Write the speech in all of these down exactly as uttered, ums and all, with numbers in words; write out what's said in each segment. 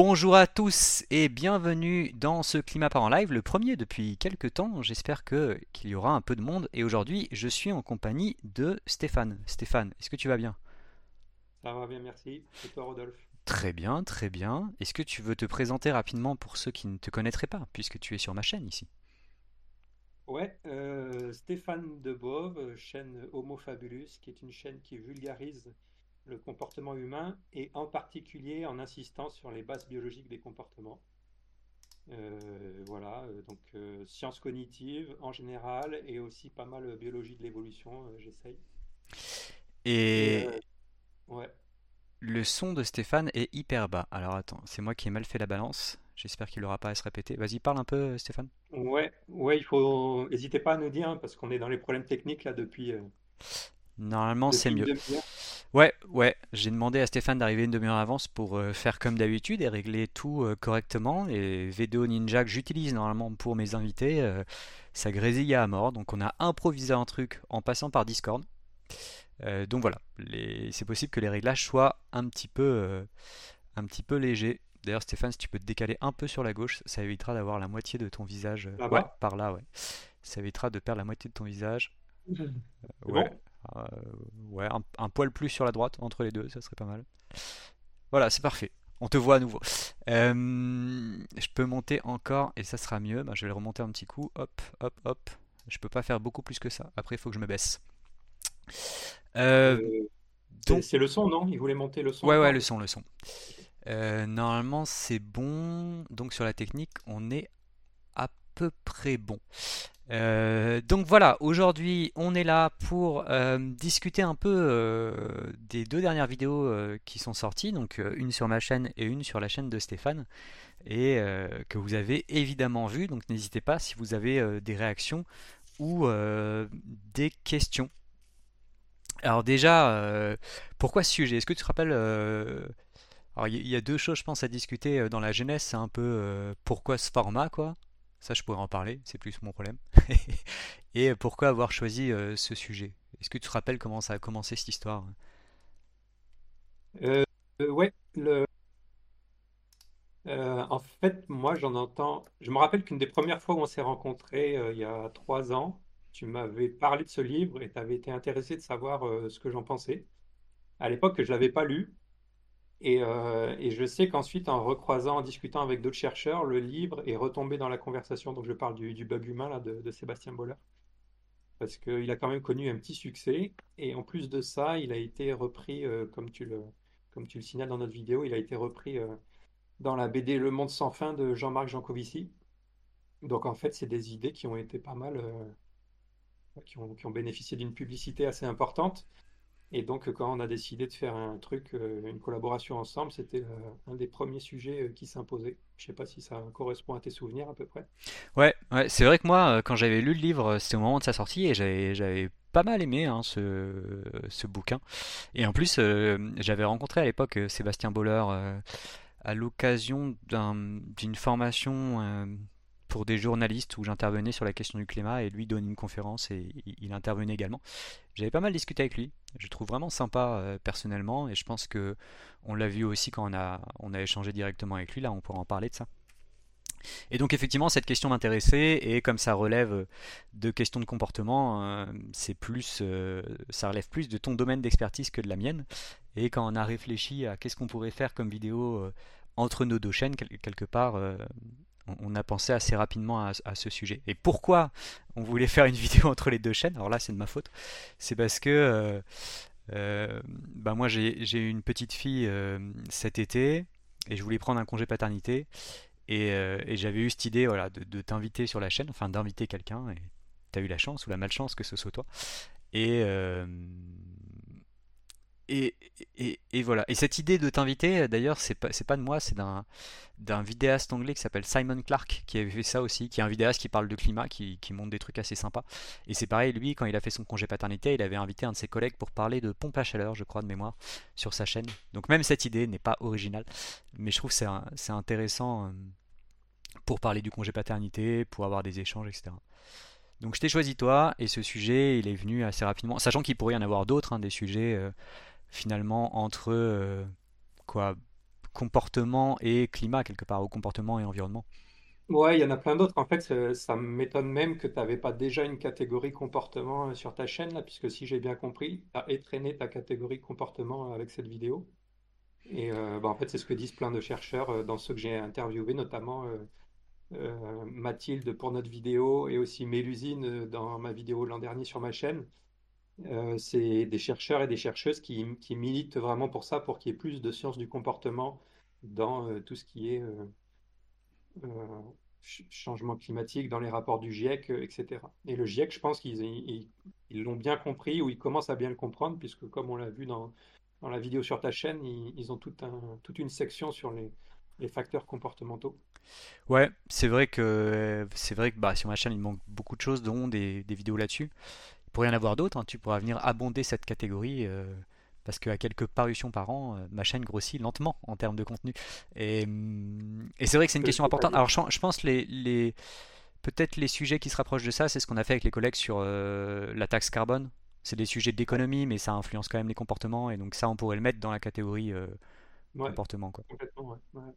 Bonjour à tous et bienvenue dans ce Climat par en live, le premier depuis quelques temps. J'espère que qu'il y aura un peu de monde et aujourd'hui je suis en compagnie de Stéphane. Stéphane, est-ce que tu vas bien? Ça va bien, merci. Et toi, Rodolphe? Très bien, très bien. Est-ce que tu veux te présenter rapidement pour ceux qui ne te connaîtraient pas, puisque tu es sur ma chaîne ici? Ouais, euh, Stéphane Debove, euh, chaîne Homo Fabulus, qui est une chaîne qui vulgarise le comportement humain et en particulier en insistant sur les bases biologiques des comportements. Euh, voilà, euh, donc euh, sciences cognitives en général et aussi pas mal euh, biologie de l'évolution, euh, j'essaye. Et euh, Et ouais, le son de Stéphane est hyper bas. Alors attends, c'est moi qui ai mal fait la balance. J'espère qu'il n'aura pas à se répéter. Vas-y, parle un peu, Stéphane. ouais, ouais, il faut, n'hésitez pas à nous dire hein, parce qu'on est dans les problèmes techniques là depuis, euh, Normalement, c'est depuis une mieux. demi-heure. Ouais, ouais, j'ai demandé à Stéphane d'arriver une demi-heure à l'avance pour euh, faire comme d'habitude et régler tout euh, correctement. Les vidéos Ninja que j'utilise normalement pour mes invités, euh, ça grésille à mort. Donc on a improvisé un truc en passant par Discord. Euh, donc voilà, les- c'est possible que les réglages soient un petit peu, euh, un petit peu légers. D'ailleurs, Stéphane, si tu peux te décaler un peu sur la gauche, ça évitera d'avoir la moitié de ton visage. euh, Ouais, Là-bas. par là, ouais. Ça évitera de perdre la moitié de ton visage. C'est Ouais, bon? euh, ouais, un, un poil plus sur la droite, entre les deux, ça serait pas mal. Voilà, c'est parfait. On te voit à nouveau. Euh, je peux monter encore et ça sera mieux. Bah, je vais le remonter un petit coup. Hop, hop, hop. Je peux pas faire beaucoup plus que ça. Après, il faut que je me baisse. Euh, Euh, c'est donc, c'est le son, non? Il voulait monter le son ouais, ouais, encore, le c'est ça? son, le son. Ok. Euh, normalement, c'est bon. Donc, sur la technique, on est à peu près bon. Euh, donc voilà, aujourd'hui on est là pour euh, discuter un peu euh, des deux dernières vidéos euh, qui sont sorties, donc euh, une sur ma chaîne et une sur la chaîne de Stéphane, et euh, que vous avez évidemment vu, donc n'hésitez pas si vous avez euh, des réactions ou euh, des questions. Alors déjà, euh, pourquoi ce sujet? Est-ce que tu te rappelles euh, alors il y, y a deux choses je pense à discuter euh, dans la jeunesse, c'est un peu euh, pourquoi ce format quoi. Ça je pourrais en parler, c'est plus mon problème. Et pourquoi avoir choisi euh, ce sujet? Est-ce que tu te rappelles comment ça a commencé cette histoire? Euh, euh, ouais, le, euh, en fait, moi, j'en entends. Je me rappelle qu'une des premières fois où on s'est rencontrés, euh, il y a trois ans, tu m'avais parlé de ce livre et tu avais été intéressé de savoir euh, ce que j'en pensais. À l'époque, je l'avais pas lu. Et, euh, et je sais qu'ensuite, en recroisant, en discutant avec d'autres chercheurs, le livre est retombé dans la conversation. Donc, je parle du, du bug humain là, de, de Sébastien Boller. Parce qu'il a quand même connu un petit succès. Et en plus de ça, il a été repris, euh, comme tu le, comme tu le signales dans notre vidéo, il a été repris euh, dans la B D Le Monde sans fin de Jean-Marc Jancovici. Donc en fait, c'est des idées qui ont été pas mal, euh, qui ont, qui ont bénéficié d'une publicité assez importante. Et donc quand on a décidé de faire un truc, euh, une collaboration ensemble, c'était euh, un des premiers sujets euh, qui s'imposait. Je sais pas si ça correspond à tes souvenirs à peu près. Ouais, ouais, c'est vrai que moi, euh, quand j'avais lu le livre, euh, c'était au moment de sa sortie et j'avais, j'avais pas mal aimé hein, ce, ce bouquin. Et en plus, euh, j'avais rencontré à l'époque euh, Sébastien Boller euh, à l'occasion d'un, d'une formation euh, pour des journalistes où j'intervenais sur la question du climat et lui donnait une conférence et il il intervenait également. J'avais pas mal discuté avec lui. Je le trouve vraiment sympa euh, personnellement et je pense que on l'a vu aussi quand on a, on a échangé directement avec lui. Là, on pourra en parler de ça. Et donc effectivement, cette question m'intéressait et comme ça relève de questions de comportement, euh, c'est plus, euh, ça relève plus de ton domaine d'expertise que de la mienne. Et quand on a réfléchi à qu'est-ce qu'on pourrait faire comme vidéo euh, entre nos deux chaînes, quel- quelque part, euh, on on a pensé assez rapidement à, à ce sujet. Et pourquoi on voulait faire une vidéo entre les deux chaînes? Alors là, c'est de ma faute. C'est parce que euh, euh, bah moi, j'ai j'ai eu une petite fille euh, cet été et je voulais prendre un congé paternité. Et, euh, et j'avais eu cette idée voilà, de, de t'inviter sur la chaîne, enfin d'inviter quelqu'un, et t'as eu la chance ou la malchance que ce soit toi. Et, euh, et, et, et voilà. Et cette idée de t'inviter, d'ailleurs, c'est pas, c'est pas de moi, c'est d'un, d'un vidéaste anglais qui s'appelle Simon Clark qui avait fait ça aussi, qui est un vidéaste qui parle de climat, qui, qui montre des trucs assez sympas. Et c'est pareil, lui, quand il a fait son congé paternité, il avait invité un de ses collègues pour parler de pompe à chaleur, je crois, de mémoire, sur sa chaîne. Donc même cette idée n'est pas originale, mais je trouve que c'est, un- c'est intéressant. euh, pour parler du congé paternité, pour avoir des échanges, et cetera. Donc je t'ai choisi toi, et ce sujet, il est venu assez rapidement, sachant qu'il pourrait y en avoir d'autres, hein, des sujets euh, finalement entre euh, quoi comportement et climat quelque part, ou comportement et environnement. Ouais, il y en a plein d'autres. En fait, ça, ça m'étonne même que tu n'avais pas déjà une catégorie comportement euh, sur ta chaîne, là, puisque si j'ai bien compris, tu as étraîné ta catégorie comportement avec cette vidéo. Et euh, bah, en fait, c'est ce que disent plein de chercheurs euh, dans ceux que j'ai interviewés, notamment euh, euh, Mathilde pour notre vidéo et aussi Mélusine euh, dans ma vidéo l'an dernier sur ma chaîne. Euh, c'est des chercheurs et des chercheuses qui, qui militent vraiment pour ça, pour qu'il y ait plus de sciences du comportement dans euh, tout ce qui est euh, euh, ch- changement climatique, dans les rapports du GIEC, euh, et cetera. Et le GIEC, je pense qu'ils ils, ils l'ont bien compris ou ils commencent à bien le comprendre, puisque comme on l'a vu dans, dans la vidéo sur ta chaîne, ils, ils ont tout un, toute une section sur les, les facteurs comportementaux. Ouais, c'est vrai que c'est vrai que bah, sur ma chaîne il manque beaucoup de choses, dont des, des vidéos là-dessus. Il pourrait y en avoir d'autres, hein. Tu pourras venir abonder cette catégorie euh, parce qu'à quelques parutions par an, euh, ma chaîne grossit lentement en termes de contenu. Et, hum, et c'est vrai que c'est une Que- question importante. C'est-à-dire? Alors je, je pense les, les peut-être les sujets qui se rapprochent de ça, c'est ce qu'on a fait avec les collègues sur euh, la taxe carbone. C'est des sujets Ouais, d'économie, mais ça influence quand même les comportements, et donc ça, on pourrait le mettre dans la catégorie euh, ouais, comportement, quoi. complètement, ouais. Ouais.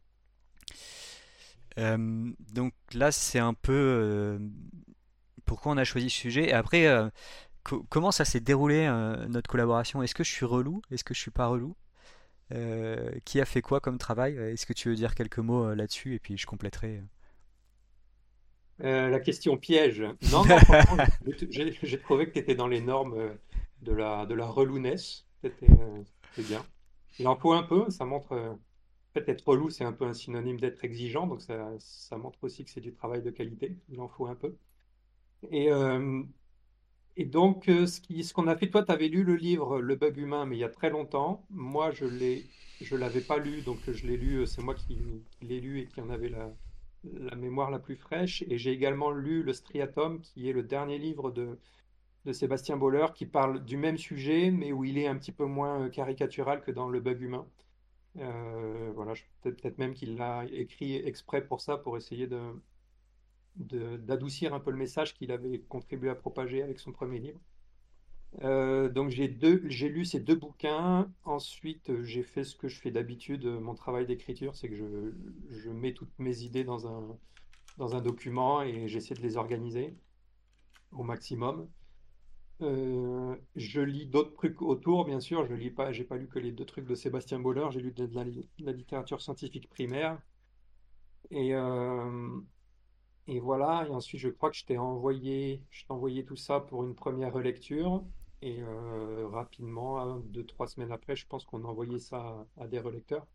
Euh, donc là, c'est un peu euh, pourquoi on a choisi ce sujet. Et après, euh, co- comment ça s'est déroulé euh, notre collaboration? Est-ce que je suis relou? Est-ce que je suis pas relou? Euh, qui a fait quoi comme travail? Est-ce que tu veux dire quelques mots euh, là-dessus et puis je compléterai. Euh, la question piège. Non, non, franchement, j'ai j'ai- j'ai trouvé que tu étais dans les normes euh, de la, de la relouness. C'était euh, c'était bien. Il en faut un peu, ça montre. euh, Peut-être être relou, c'est un peu un synonyme d'être exigeant, donc ça, ça montre aussi que c'est du travail de qualité. Il en faut un peu. Et, euh, et donc, euh, ce qui, ce qu'on a fait, toi, tu avais lu le livre Le bug humain, mais il y a très longtemps. Moi, je l'ai, je l'avais pas lu, donc je l'ai lu, euh, c'est moi qui, qui l'ai lu et qui en avait la, la mémoire la plus fraîche. Et j'ai également lu Le Striatum, qui est le dernier livre de, de Sébastien Boller, qui parle du même sujet, mais où il est un petit peu moins euh, caricatural que dans Le bug humain. Euh, voilà, je- peut-être peut-être même qu'il l'a écrit exprès pour ça, pour essayer de, de- d'adoucir un peu le message qu'il avait contribué à propager avec son premier livre. Euh, donc j'ai deux, j'ai lu ces deux bouquins. Ensuite, euh, j'ai fait ce que je fais d'habitude. euh, Mon travail d'écriture, c'est que je, je mets toutes mes idées dans un, dans un document et j'essaie de les organiser au maximum. Euh, je lis d'autres trucs autour, bien sûr. Je lis pas, j'ai pas lu que les deux trucs de Sébastien Boller. J'ai lu de la, de la littérature scientifique primaire. Et, euh, et voilà, et ensuite je crois que je t'ai envoyé, je t'ai envoyé tout ça pour une première relecture. Et euh, rapidement, hein, deux, trois semaines après, je pense qu'on a envoyé ça à, à des relecteurs.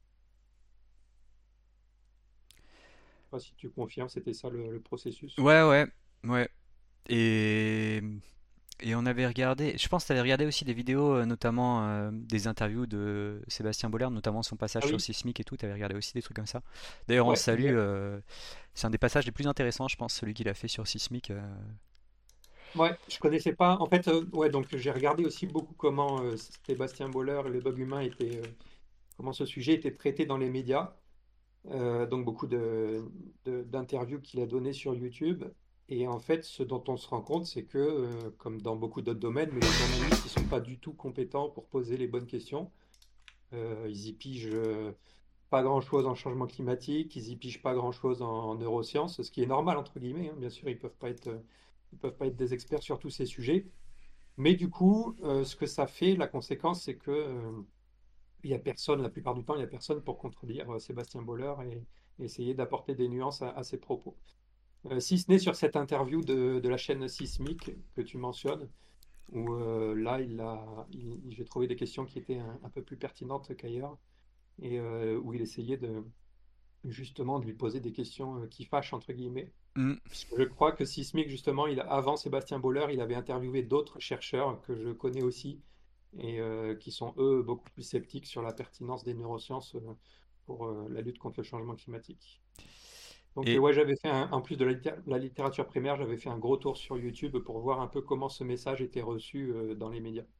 Je sais pas si tu confirmes, c'était ça le, le processus. Ouais, ouais, ouais. Et Et on avait regardé, je pense que tu avais regardé aussi des vidéos, euh, notamment euh, des interviews de Sébastien Bollard, notamment son passage Ah sur oui, Sismic et tout. Tu avais regardé aussi des trucs comme ça. D'ailleurs, on le ouais, salue, exact. euh, c'est un des passages les plus intéressants, je pense, celui qu'il a fait sur Sismic. euh. Ouais, je connaissais pas. En fait, euh, ouais, donc j'ai regardé aussi beaucoup comment euh, Sébastien Boller et le bug humain était, euh, comment ce sujet était traité dans les médias. Euh, donc beaucoup de, de- d'interviews qu'il a données sur YouTube. Et en fait, ce dont on se rend compte, c'est que, euh, comme dans beaucoup d'autres domaines, mais les journalistes, ils sont pas du tout compétents pour poser les bonnes questions. Euh, ils y pigent euh, pas grand-chose en changement climatique, ils y pigent pas grand-chose en, en neurosciences, ce qui est normal, entre guillemets, hein. Bien sûr, ils peuvent pas être, euh, ils peuvent pas être des experts sur tous ces sujets. Mais du coup, euh, ce que ça fait, la conséquence, c'est que euh, il n'y a personne, la plupart du temps, il n'y a personne pour contredire euh, Sébastien Boller et, et essayer d'apporter des nuances à, à ses propos. Euh, si ce n'est sur cette interview de, de la chaîne Sismic que tu mentionnes, où euh, là, il a, il- j'ai trouvé des questions qui étaient un, un peu plus pertinentes qu'ailleurs, et euh, où il essayait de, justement de lui poser des questions euh, qui fâchent, entre guillemets. Hmm. Puisque je crois que Sismic, justement, il, avant Sébastien Boller, il avait interviewé d'autres chercheurs que je connais aussi, et euh, qui sont eux beaucoup plus sceptiques sur la pertinence des neurosciences euh, pour euh, la lutte contre le changement climatique. Donc euh, Et, ouais, j'avais fait un- en plus de la, litté- la littérature primaire, j'avais fait un gros tour sur YouTube pour voir un peu comment ce message était reçu euh, dans les médias.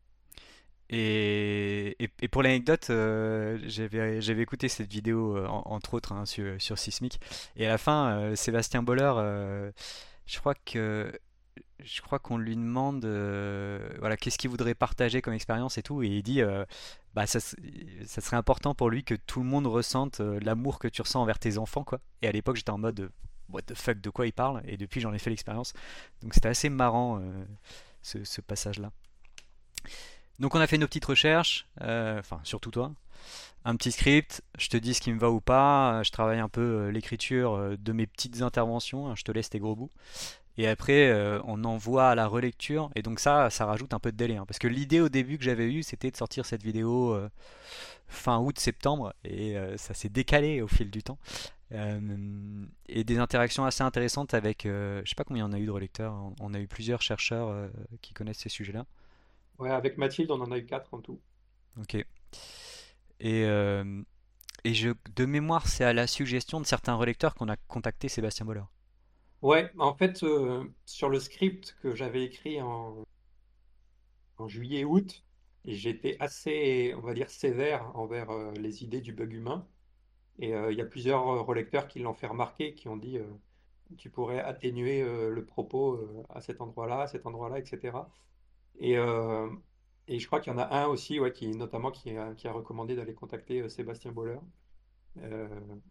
et, et, et pour l'anecdote, euh, j'avais, j'avais écouté cette vidéo, euh, en- entre autres, hein, sur, sur Sismic. Et à la fin, euh, Sébastien Boller, euh, je crois que je crois qu'on lui demande euh, voilà, qu'est-ce qu'il voudrait partager comme expérience et tout, et il dit euh, bah, ça, s- ça serait important pour lui que tout le monde ressente euh, l'amour que tu ressens envers tes enfants, quoi. Et à l'époque, j'étais en mode euh, what the fuck, de quoi il parle? Et depuis, j'en ai fait l'expérience. Donc c'était assez marrant euh, ce, ce passage-là. Donc on a fait nos petites recherches, euh, enfin surtout toi, un petit script, je te dis ce qui me va ou pas, je travaille un peu euh, l'écriture euh, de mes petites interventions, hein, je te laisse tes gros bouts. Et après, euh, on envoie à la relecture. Et donc ça, ça rajoute un peu de délai, hein. Parce que l'idée au début que j'avais eue, c'était de sortir cette vidéo euh, fin août-septembre. Et euh, ça s'est décalé au fil du temps. Euh, et des interactions assez intéressantes avec, euh, je sais pas combien on a eu de relecteurs. On, on a eu plusieurs chercheurs euh, qui connaissent ces sujets-là. Ouais, avec Mathilde, on en a eu quatre en tout. Ok. Et, euh, et je, de mémoire, c'est à la suggestion de certains relecteurs qu'on a contacté Sébastien Boller. Ouais, en fait, euh, sur le script que j'avais écrit en, en juillet-août, j'étais assez, on va dire, sévère envers euh, les idées du bug humain. Et euh, il y a plusieurs euh, relecteurs qui l'ont fait remarquer, qui ont dit euh, tu pourrais atténuer euh, le propos euh, à cet endroit-là, à cet endroit-là, et cetera. Et, euh, et je crois qu'il y en a un aussi, ouais, qui, notamment, qui a, qui a recommandé d'aller contacter euh, Sébastien Boller. Euh,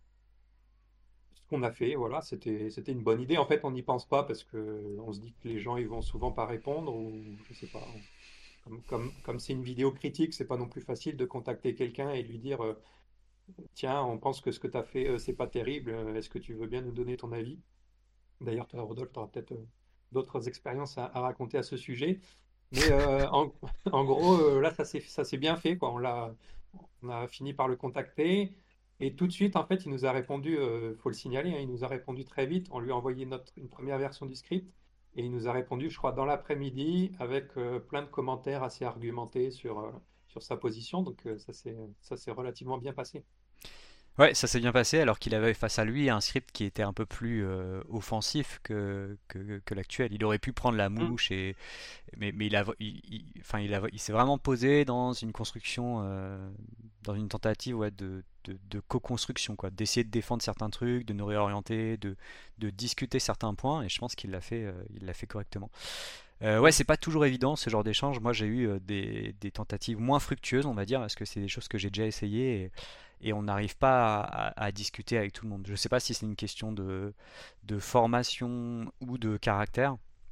ce qu'on a fait, voilà, c'était, c'était une bonne idée. En fait, on n'y pense pas parce que on se dit que les gens ils vont souvent pas répondre ou je sais pas. on- Comme, comme, comme c'est une vidéo critique, c'est pas non plus facile de contacter quelqu'un et lui dire euh, tiens, on pense que ce que tu as fait, euh, c'est pas terrible, euh, est-ce que tu veux bien nous donner ton avis? D'ailleurs, toi, Rodolphe, tu auras peut-être euh, d'autres expériences à, à raconter à ce sujet. Mais euh, en, en gros, euh, là, ça s'est, ça s'est bien fait, quoi. On l'a, on a fini par le contacter. Et tout de suite, en fait, il nous a répondu, il faut le signaler, hein, il nous a répondu très vite. On lui a envoyé notre, une première version du script. Et il nous a répondu, je crois, dans l'après-midi, avec euh, plein de commentaires assez argumentés sur, euh, sur sa position. Donc, euh, ça s'est, ça s'est relativement bien passé. Ouais, ça s'est bien passé alors qu'il avait face à lui un script qui était un peu plus euh, offensif que, que, que l'actuel. Il aurait pu prendre la Mm. mouche et mais, mais il a il, il- enfin il a il s'est vraiment posé dans une construction euh, dans une tentative ouais, de, de, de co-construction quoi, d'essayer de défendre certains trucs, de nous réorienter, de, de discuter certains points et je pense qu'il l'a fait euh, il l'a fait correctement. Euh, ouais, Mm. c'est pas toujours évident ce genre d'échange. Moi, j'ai eu euh, des, des tentatives moins fructueuses, on va dire, parce que c'est des choses que j'ai déjà essayées et, et on n'arrive pas à, à- à discuter avec tout le monde. Je sais pas si c'est une question de, de formation ou de caractère,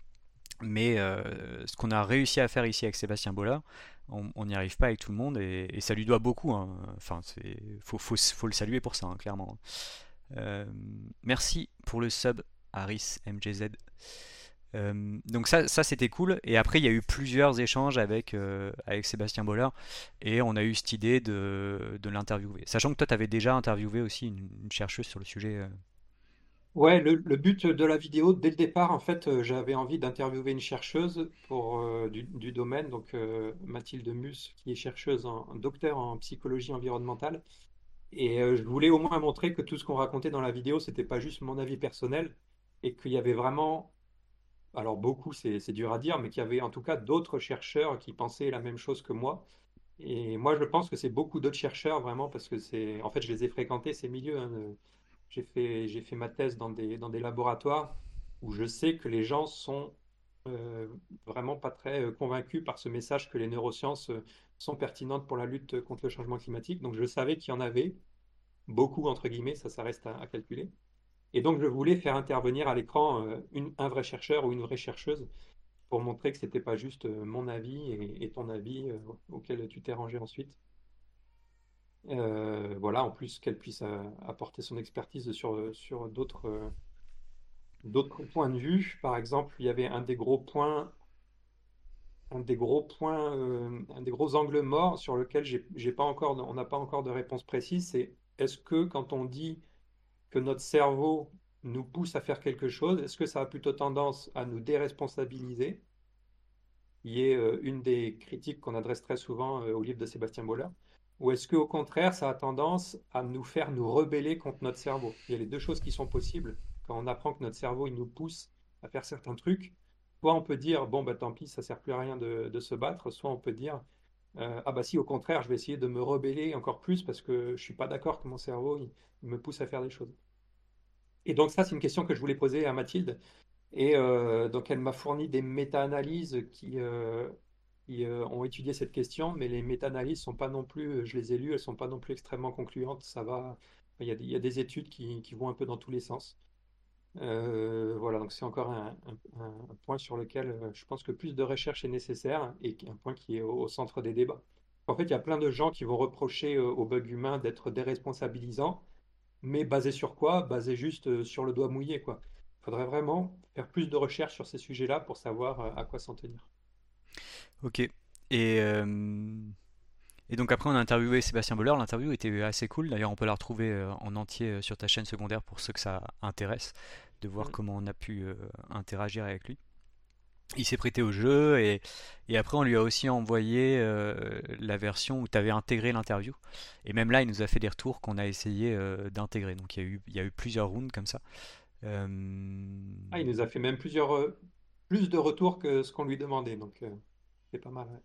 mais euh, ce qu'on a réussi à faire ici avec Sébastien Bollard, on on n'y arrive pas avec tout le monde et, et ça lui doit beaucoup, hein. Enfin, c'est faut, faut, faut le saluer pour ça, hein, clairement. Euh, merci pour le sub, Harris M G Z. Euh, donc ça, ça c'était cool. Et après, il y a eu plusieurs échanges avec, euh, avec Sébastien Boller et on a eu cette idée de, de l'interviewer. Sachant que toi, tu avais déjà interviewé aussi une, une chercheuse sur le sujet. euh. Ouais, le, le but de la vidéo, dès le départ, en fait, euh, j'avais envie d'interviewer une chercheuse pour, euh, du, du domaine, donc euh, Mathilde Mus, qui est chercheuse, en, docteur en psychologie environnementale. Et euh, je voulais au moins montrer que tout ce qu'on racontait dans la vidéo, c'était pas juste mon avis personnel, et qu'il y avait vraiment, alors beaucoup, c'est c'est dur à dire, mais qu'il y avait en tout cas d'autres chercheurs qui pensaient la même chose que moi. Et moi, je pense que c'est beaucoup d'autres chercheurs, vraiment, parce que c'est, en fait, je les ai fréquentés, ces milieux, hein, de- j'ai fait, j'ai fait ma thèse dans des, dans des laboratoires où je sais que les gens sont euh, vraiment pas très euh, convaincus par ce message que les neurosciences euh, sont pertinentes pour la lutte contre le changement climatique. Donc, je savais qu'il y en avait beaucoup, entre guillemets, ça, ça reste à, à calculer. Et donc, je voulais faire intervenir à l'écran euh, une- un vrai chercheur ou une vraie chercheuse pour montrer que c'était pas juste euh, mon avis et, et ton avis euh, auquel tu t'es rangé ensuite. Euh, voilà, en plus qu'elle puisse euh, apporter son expertise sur, sur d'autres euh, d'autres points de vue. Par exemple, il y avait un des gros points, un des gros points, euh, un des gros angles morts sur lequel j'ai j'ai pas encore, on n'a pas encore de réponse précise, c'est est-ce que quand on dit que notre cerveau nous pousse à faire quelque chose, est-ce que ça a plutôt tendance à nous déresponsabiliser, qui est euh, une des critiques qu'on adresse très souvent euh, au livre de Sébastien Boller, ou est-ce qu'au contraire, ça a tendance à nous faire nous rebeller contre notre cerveau? Il y a les deux choses qui sont possibles. Quand on apprend que notre cerveau, il nous pousse à faire certains trucs, soit on peut dire, bon, bah tant pis, ça sert plus à rien de, de se battre, soit on peut dire, euh, ah bah si, au contraire, je vais essayer de me rebeller encore plus parce que je suis pas d'accord que mon cerveau, il, il me pousse à faire des choses. Et donc ça, c'est une question que je voulais poser à Mathilde. Et euh, donc, elle m'a fourni des méta-analyses qui, euh, qui, euh, ont étudié cette question, mais les méta-analyses sont pas non plus, je les ai lues, elles sont pas non plus extrêmement concluantes. Ça va, il y a, des- il y a des études qui, qui vont un peu dans tous les sens. Euh, voilà, donc c'est encore un, un- un point sur lequel euh, je pense que plus de recherche est nécessaire et qui- un point qui est au, au centre des débats. En fait, il y a plein de gens qui vont reprocher euh, au bug humain d'être déresponsabilisant, mais basé sur quoi? Basé juste euh, sur le doigt mouillé, quoi. Il faudrait vraiment faire plus de recherches sur ces sujets-là pour savoir euh, à quoi s'en tenir. Ok. Et, euh, et donc après on a interviewé Sébastien Boller, l'interview était assez cool, d'ailleurs on peut la retrouver euh, en entier euh, sur ta chaîne secondaire pour ceux que ça intéresse, de voir Mm. comment on a pu euh, interagir avec lui. Il s'est prêté au jeu et, et après on lui a aussi envoyé euh, la version où tu avais intégré l'interview. Et même là il nous a fait des retours qu'on a essayé euh, d'intégrer. Donc il y a eu, il y a eu plusieurs rounds comme ça. Euh, Ah, il nous a fait même plusieurs, euh, plus de retours que ce qu'on lui demandait, donc euh, c'est pas mal, ouais.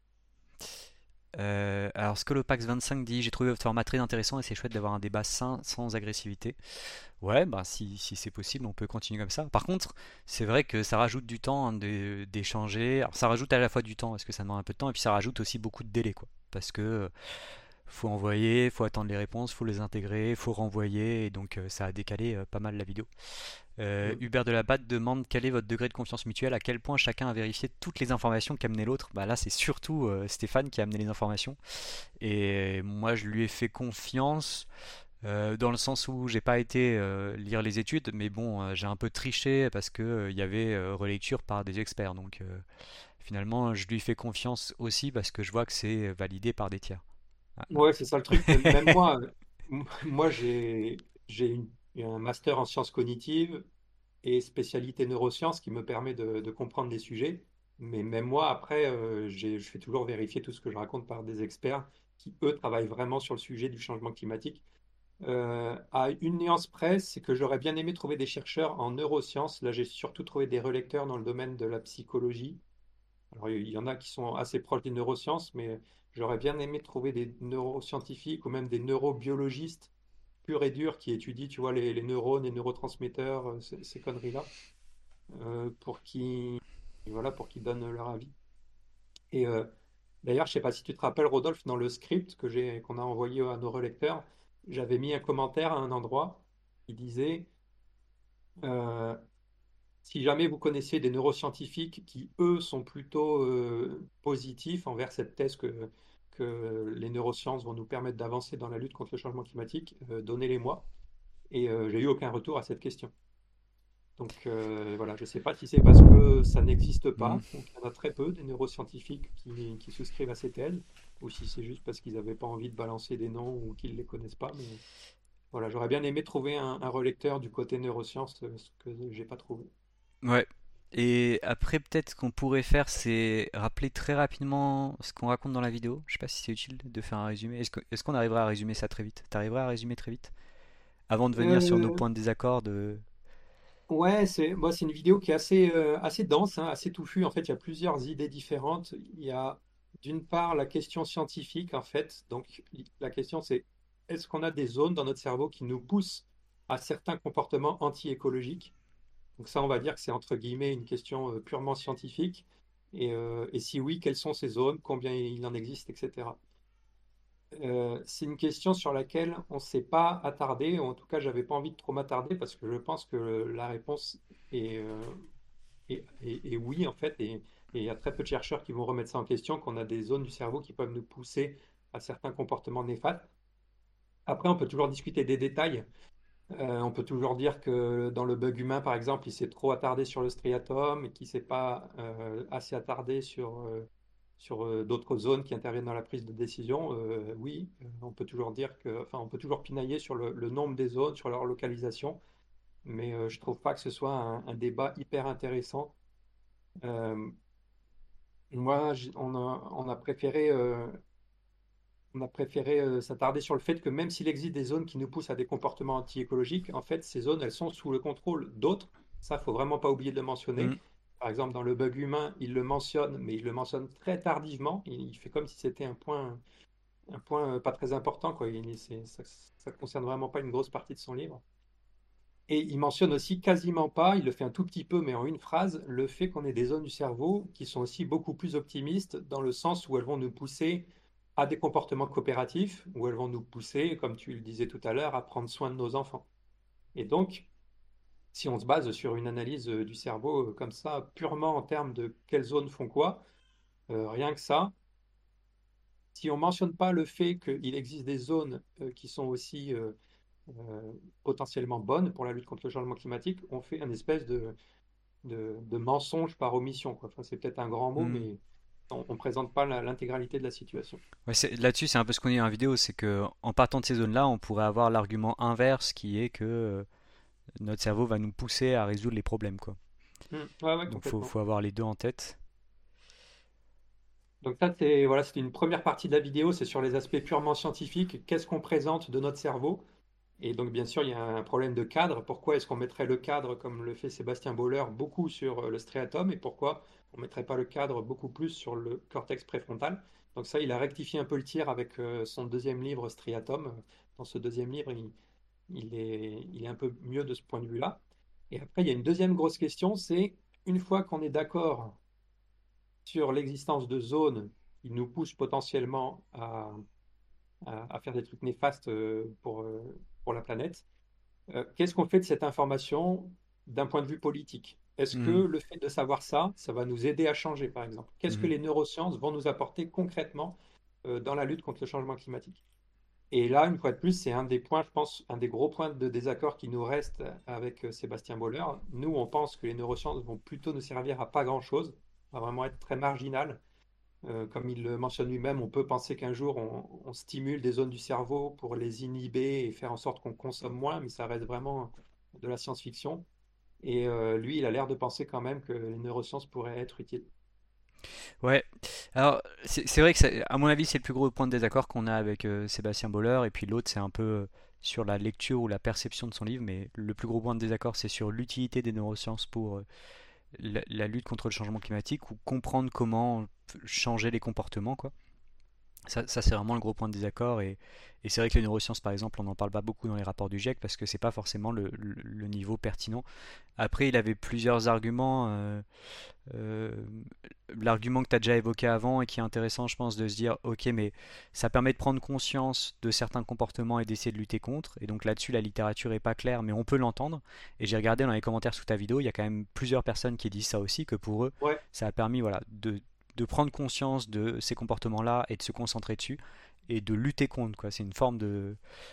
Euh, alors Scolopax vingt-cinq dit j'ai trouvé votre format très intéressant et c'est chouette d'avoir un débat sain sans agressivité. Ouais, bah si, si c'est possible, on peut continuer comme ça. Par contre, c'est vrai que ça rajoute du temps hein, de- d'échanger. Alors ça rajoute à la fois du temps parce que ça demande un peu de temps et puis ça rajoute aussi beaucoup de délai quoi. Parce que euh, faut envoyer, faut attendre les réponses, faut les intégrer, faut renvoyer et donc euh, ça a décalé euh, pas mal la vidéo. Euh, Mm. Hubert Delabatte demande quel est votre degré de confiance mutuelle, à quel point chacun a vérifié toutes les informations qu'amenait l'autre. Bah là, c'est surtout euh, Stéphane qui a amené les informations. Et moi, je lui ai fait confiance euh, dans le sens où j'ai pas été euh, lire les études, mais bon, euh, j'ai un peu triché parce que euh, il y avait euh, relecture par des experts. Donc euh, finalement, je lui fais confiance aussi parce que je vois que c'est validé par des tiers. Ouais, c'est ça le truc. Même même moi, euh, moi j'ai j'ai une- un master en sciences cognitives et spécialité neurosciences qui me permet de, de comprendre les sujets. Mais même moi, après, euh, j'ai- je fais toujours vérifier tout ce que je raconte par des experts qui, eux, travaillent vraiment sur le sujet du changement climatique. Euh, à une nuance près, c'est que j'aurais bien aimé trouver des chercheurs en neurosciences. Là, j'ai surtout trouvé des relecteurs dans le domaine de la psychologie. Alors, il y en a qui sont assez proches des neurosciences, mais j'aurais bien aimé trouver des neuroscientifiques ou même des neurobiologistes purs et durs qui étudient, tu vois, les, les neurones, les neurotransmetteurs, euh, ces, ces conneries-là, euh, pour qu'ils voilà, pour qu'ils donnent leur avis. Et euh, d'ailleurs, je sais pas si tu te rappelles, Rodolphe, dans le script que j'ai, qu'on a envoyé à nos relecteurs, j'avais mis un commentaire à un endroit qui disait euh, si jamais vous connaissiez des neuroscientifiques qui, eux, sont plutôt euh, positifs envers cette thèse que, que les neurosciences vont nous permettre d'avancer dans la lutte contre le changement climatique, euh, donnez-les-moi. Et euh, j'ai eu aucun retour à cette question. Donc euh, voilà, je ne sais pas si c'est parce que ça n'existe Hmm. pas, ou qu'il y en a très peu des neuroscientifiques qui, qui souscrivent à ces thèses, ou si c'est juste parce qu'ils n'avaient pas envie de balancer des noms ou qu'ils ne les connaissent pas. Mais voilà, j'aurais bien aimé trouver un, un relecteur du côté neurosciences, euh, ce que j'ai pas trouvé. Ouais. Et après, peut-être ce qu'on pourrait faire, c'est rappeler très rapidement ce qu'on raconte dans la vidéo. Je sais pas si c'est utile de faire un résumé. Est-ce que- est-ce qu'on arrivera à résumer ça très vite? T'arriveras à résumer très vite? Avant de venir sur nos Euh, points de désaccord de... Ouais, c'est moi, c'est une vidéo qui est assez, euh, assez dense, hein, assez touffue. En fait, il y a plusieurs idées différentes. Il y a d'une part la question scientifique, en fait. Donc, la question, c'est est-ce qu'on a des zones dans notre cerveau qui nous poussent à certains comportements anti-écologiques? Donc, ça, on va dire que c'est entre guillemets une question euh, purement scientifique. Et, euh, et si oui, quelles sont ces zones? Combien il en existe, et cetera. Euh, c'est une question sur laquelle on ne s'est pas attardé, ou en tout cas, j'avais pas envie de trop m'attarder parce que je pense que la réponse est, euh, est- est- est oui, en fait, et, et il y a très peu de chercheurs qui vont remettre ça en question, qu'on a des zones du cerveau qui peuvent nous pousser à certains comportements néfastes. Après, on peut toujours discuter des détails. Euh, on peut toujours dire que dans le bug humain, par exemple, il s'est trop attardé sur le striatum et qu'il ne s'est pas euh, assez attardé sur, euh, sur euh, d'autres zones qui interviennent dans la prise de décision. Euh, oui, euh, on peut toujours dire que, enfin, on peut toujours pinailler sur le, le nombre des zones, sur leur localisation, mais euh, je trouve pas que ce soit un, un débat hyper intéressant. Euh, Moi, j- on a, on a préféré euh, on a préféré euh, s'attarder sur le fait que même s'il existe des zones qui nous poussent à des comportements anti-écologiques, en fait, ces zones, elles sont sous le contrôle d'autres. Ça, faut vraiment pas oublier de le mentionner. Hmm. Par exemple, dans le bug humain, il le mentionne, mais il le mentionne très tardivement. Il, il fait comme si c'était un point, un point euh, pas très important, quoi. Il, c'est- ça, ça concerne vraiment pas une grosse partie de son livre. Et il mentionne aussi quasiment pas, il le fait un tout petit peu, mais en une phrase, le fait qu'on ait des zones du cerveau qui sont aussi beaucoup plus optimistes dans le sens où elles vont nous pousser à des comportements coopératifs, où elles vont nous pousser, comme tu le disais tout à l'heure, à prendre soin de nos enfants. Et donc, si on se base sur une analyse euh, du cerveau euh, comme ça, purement en termes de quelles zones font quoi, euh, rien que ça, si on ne mentionne pas le fait qu'il existe des zones euh, qui sont aussi euh, euh, potentiellement bonnes pour la lutte contre le changement climatique, on fait un espèce de, de, de mensonge par omission, quoi. Enfin, c'est peut-être un grand mot, Hmm. mais on ne présente pas la- l'intégralité de la situation. Ouais, c'est- là-dessus, c'est un peu ce qu'on dit dans la vidéo, c'est que en partant de ces zones-là, on pourrait avoir l'argument inverse qui est que euh, notre cerveau va nous pousser à résoudre les problèmes, quoi. Hmm. Ouais, ouais, Donc faut, complètement. faut avoir les deux en tête. Donc ça, c'est voilà, c'était une première partie de la vidéo, c'est sur les aspects purement scientifiques. Qu'est-ce qu'on présente de notre cerveau? Et donc, bien sûr, il y a un problème de cadre. Pourquoi est-ce qu'on mettrait le cadre, comme le fait Sébastien Boller, beaucoup sur euh, le striatum et pourquoi on ne mettrait pas le cadre beaucoup plus sur le cortex préfrontal? Donc ça, il a rectifié un peu le tir avec euh, son deuxième livre, Striatum. Dans ce deuxième livre, il, il est, il est un peu mieux de ce point de vue-là. Et après, il y a une deuxième grosse question, c'est une fois qu'on est d'accord sur l'existence de zones qui nous poussent potentiellement à, à- à faire des trucs néfastes euh, pour, euh, pour la planète, euh, qu'est-ce qu'on fait de cette information d'un point de vue politique? Est-ce que Mhm. le fait de savoir ça, ça va nous aider à changer, par exemple? Qu'est-ce que Mhm. les neurosciences vont nous apporter concrètement euh, dans la lutte contre le changement climatique? Et là, une fois de plus, c'est un des points, je pense, un des gros points de désaccord qui nous reste avec euh, Sébastien Boller. Nous, on pense que les neurosciences vont plutôt nous servir à pas grand-chose, à vraiment être très marginal. Euh, comme il le mentionne lui-même, on peut penser qu'un jour, on, on stimule des zones du cerveau pour les inhiber et faire en sorte qu'on consomme moins, mais ça reste vraiment de la science-fiction. Et euh, lui, il a l'air de penser quand même que les neurosciences pourraient être utiles. Ouais, alors c'est c'est vrai que c'est- à mon avis c'est le plus gros point de désaccord qu'on a avec euh, Sébastien Boller et puis l'autre c'est un peu euh, sur la lecture ou la perception de son livre, mais le plus gros point de désaccord c'est sur l'utilité des neurosciences pour euh, la, la lutte contre le changement climatique ou comprendre comment changer les comportements quoi. Ça, ça, c'est vraiment le gros point de désaccord et, et c'est vrai que les neurosciences par exemple on n'en parle pas beaucoup dans les rapports du GIEC parce que c'est pas forcément le, le- le niveau pertinent. Après il avait plusieurs arguments. euh, euh, L'argument que tu as déjà évoqué avant et qui est intéressant, je pense, de se dire, ok, mais ça permet de prendre conscience de certains comportements et d'essayer de lutter contre. Et donc là-dessus, la littérature est pas claire, mais on peut l'entendre. Et j'ai regardé dans les commentaires sous ta vidéo, il y a quand même plusieurs personnes qui disent ça aussi, que pour eux, Ouais, ça a permis, voilà, de, de prendre conscience de ces comportements-là et de se concentrer dessus et de lutter contre, quoi. C'est une forme de,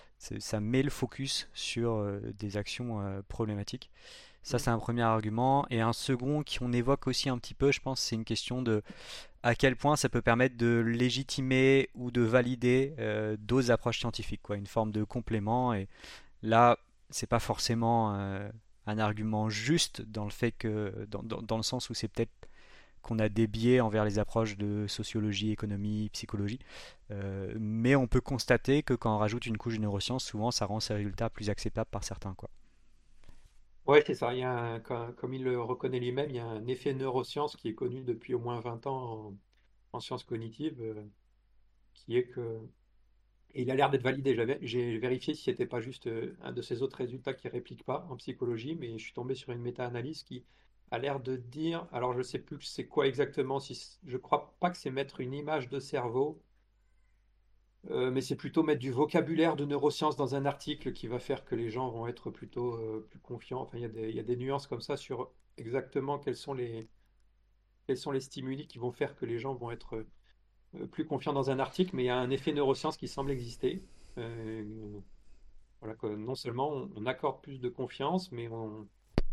ça met le focus sur euh, des actions euh, problématiques. Ça, mm, c'est un premier argument. Et un second qu'on évoque aussi un petit peu, je pense, c'est une question de à quel point ça peut permettre de légitimer ou de valider euh, d'autres approches scientifiques, quoi, une forme de complément. Et là, c'est pas forcément euh, un argument juste dans le fait que, dans, dans- dans le sens où c'est peut-être qu'on a des biais envers les approches de sociologie, économie, psychologie. Euh, mais on peut constater que quand on rajoute une couche de neurosciences, souvent ça rend ces résultats plus acceptables par certains, quoi. ouais, c'est ça. Il y a un- comme, comme il le reconnaît lui-même, il y a un effet neurosciences qui est connu depuis au moins vingt ans en, en sciences cognitives, euh, qui est que et il a l'air d'être validé. J'avais- J'ai vérifié si c'était pas juste euh, un de ces autres résultats qui réplique pas en psychologie, mais je suis tombé sur une méta-analyse qui a l'air de dire, alors je sais plus c'est quoi exactement, si c- je crois pas que c'est mettre une image de cerveau, euh, mais c'est plutôt mettre du vocabulaire de neurosciences dans un article qui va faire que les gens vont être plutôt euh, plus confiants. Enfin, il y a des, il y a des nuances comme ça sur exactement quels sont les, quels sont les stimuli qui vont faire que les gens vont être euh, plus confiants dans un article, mais il y a un effet neurosciences qui semble exister. Euh, Voilà, que non seulement on, on accorde plus de confiance, mais on,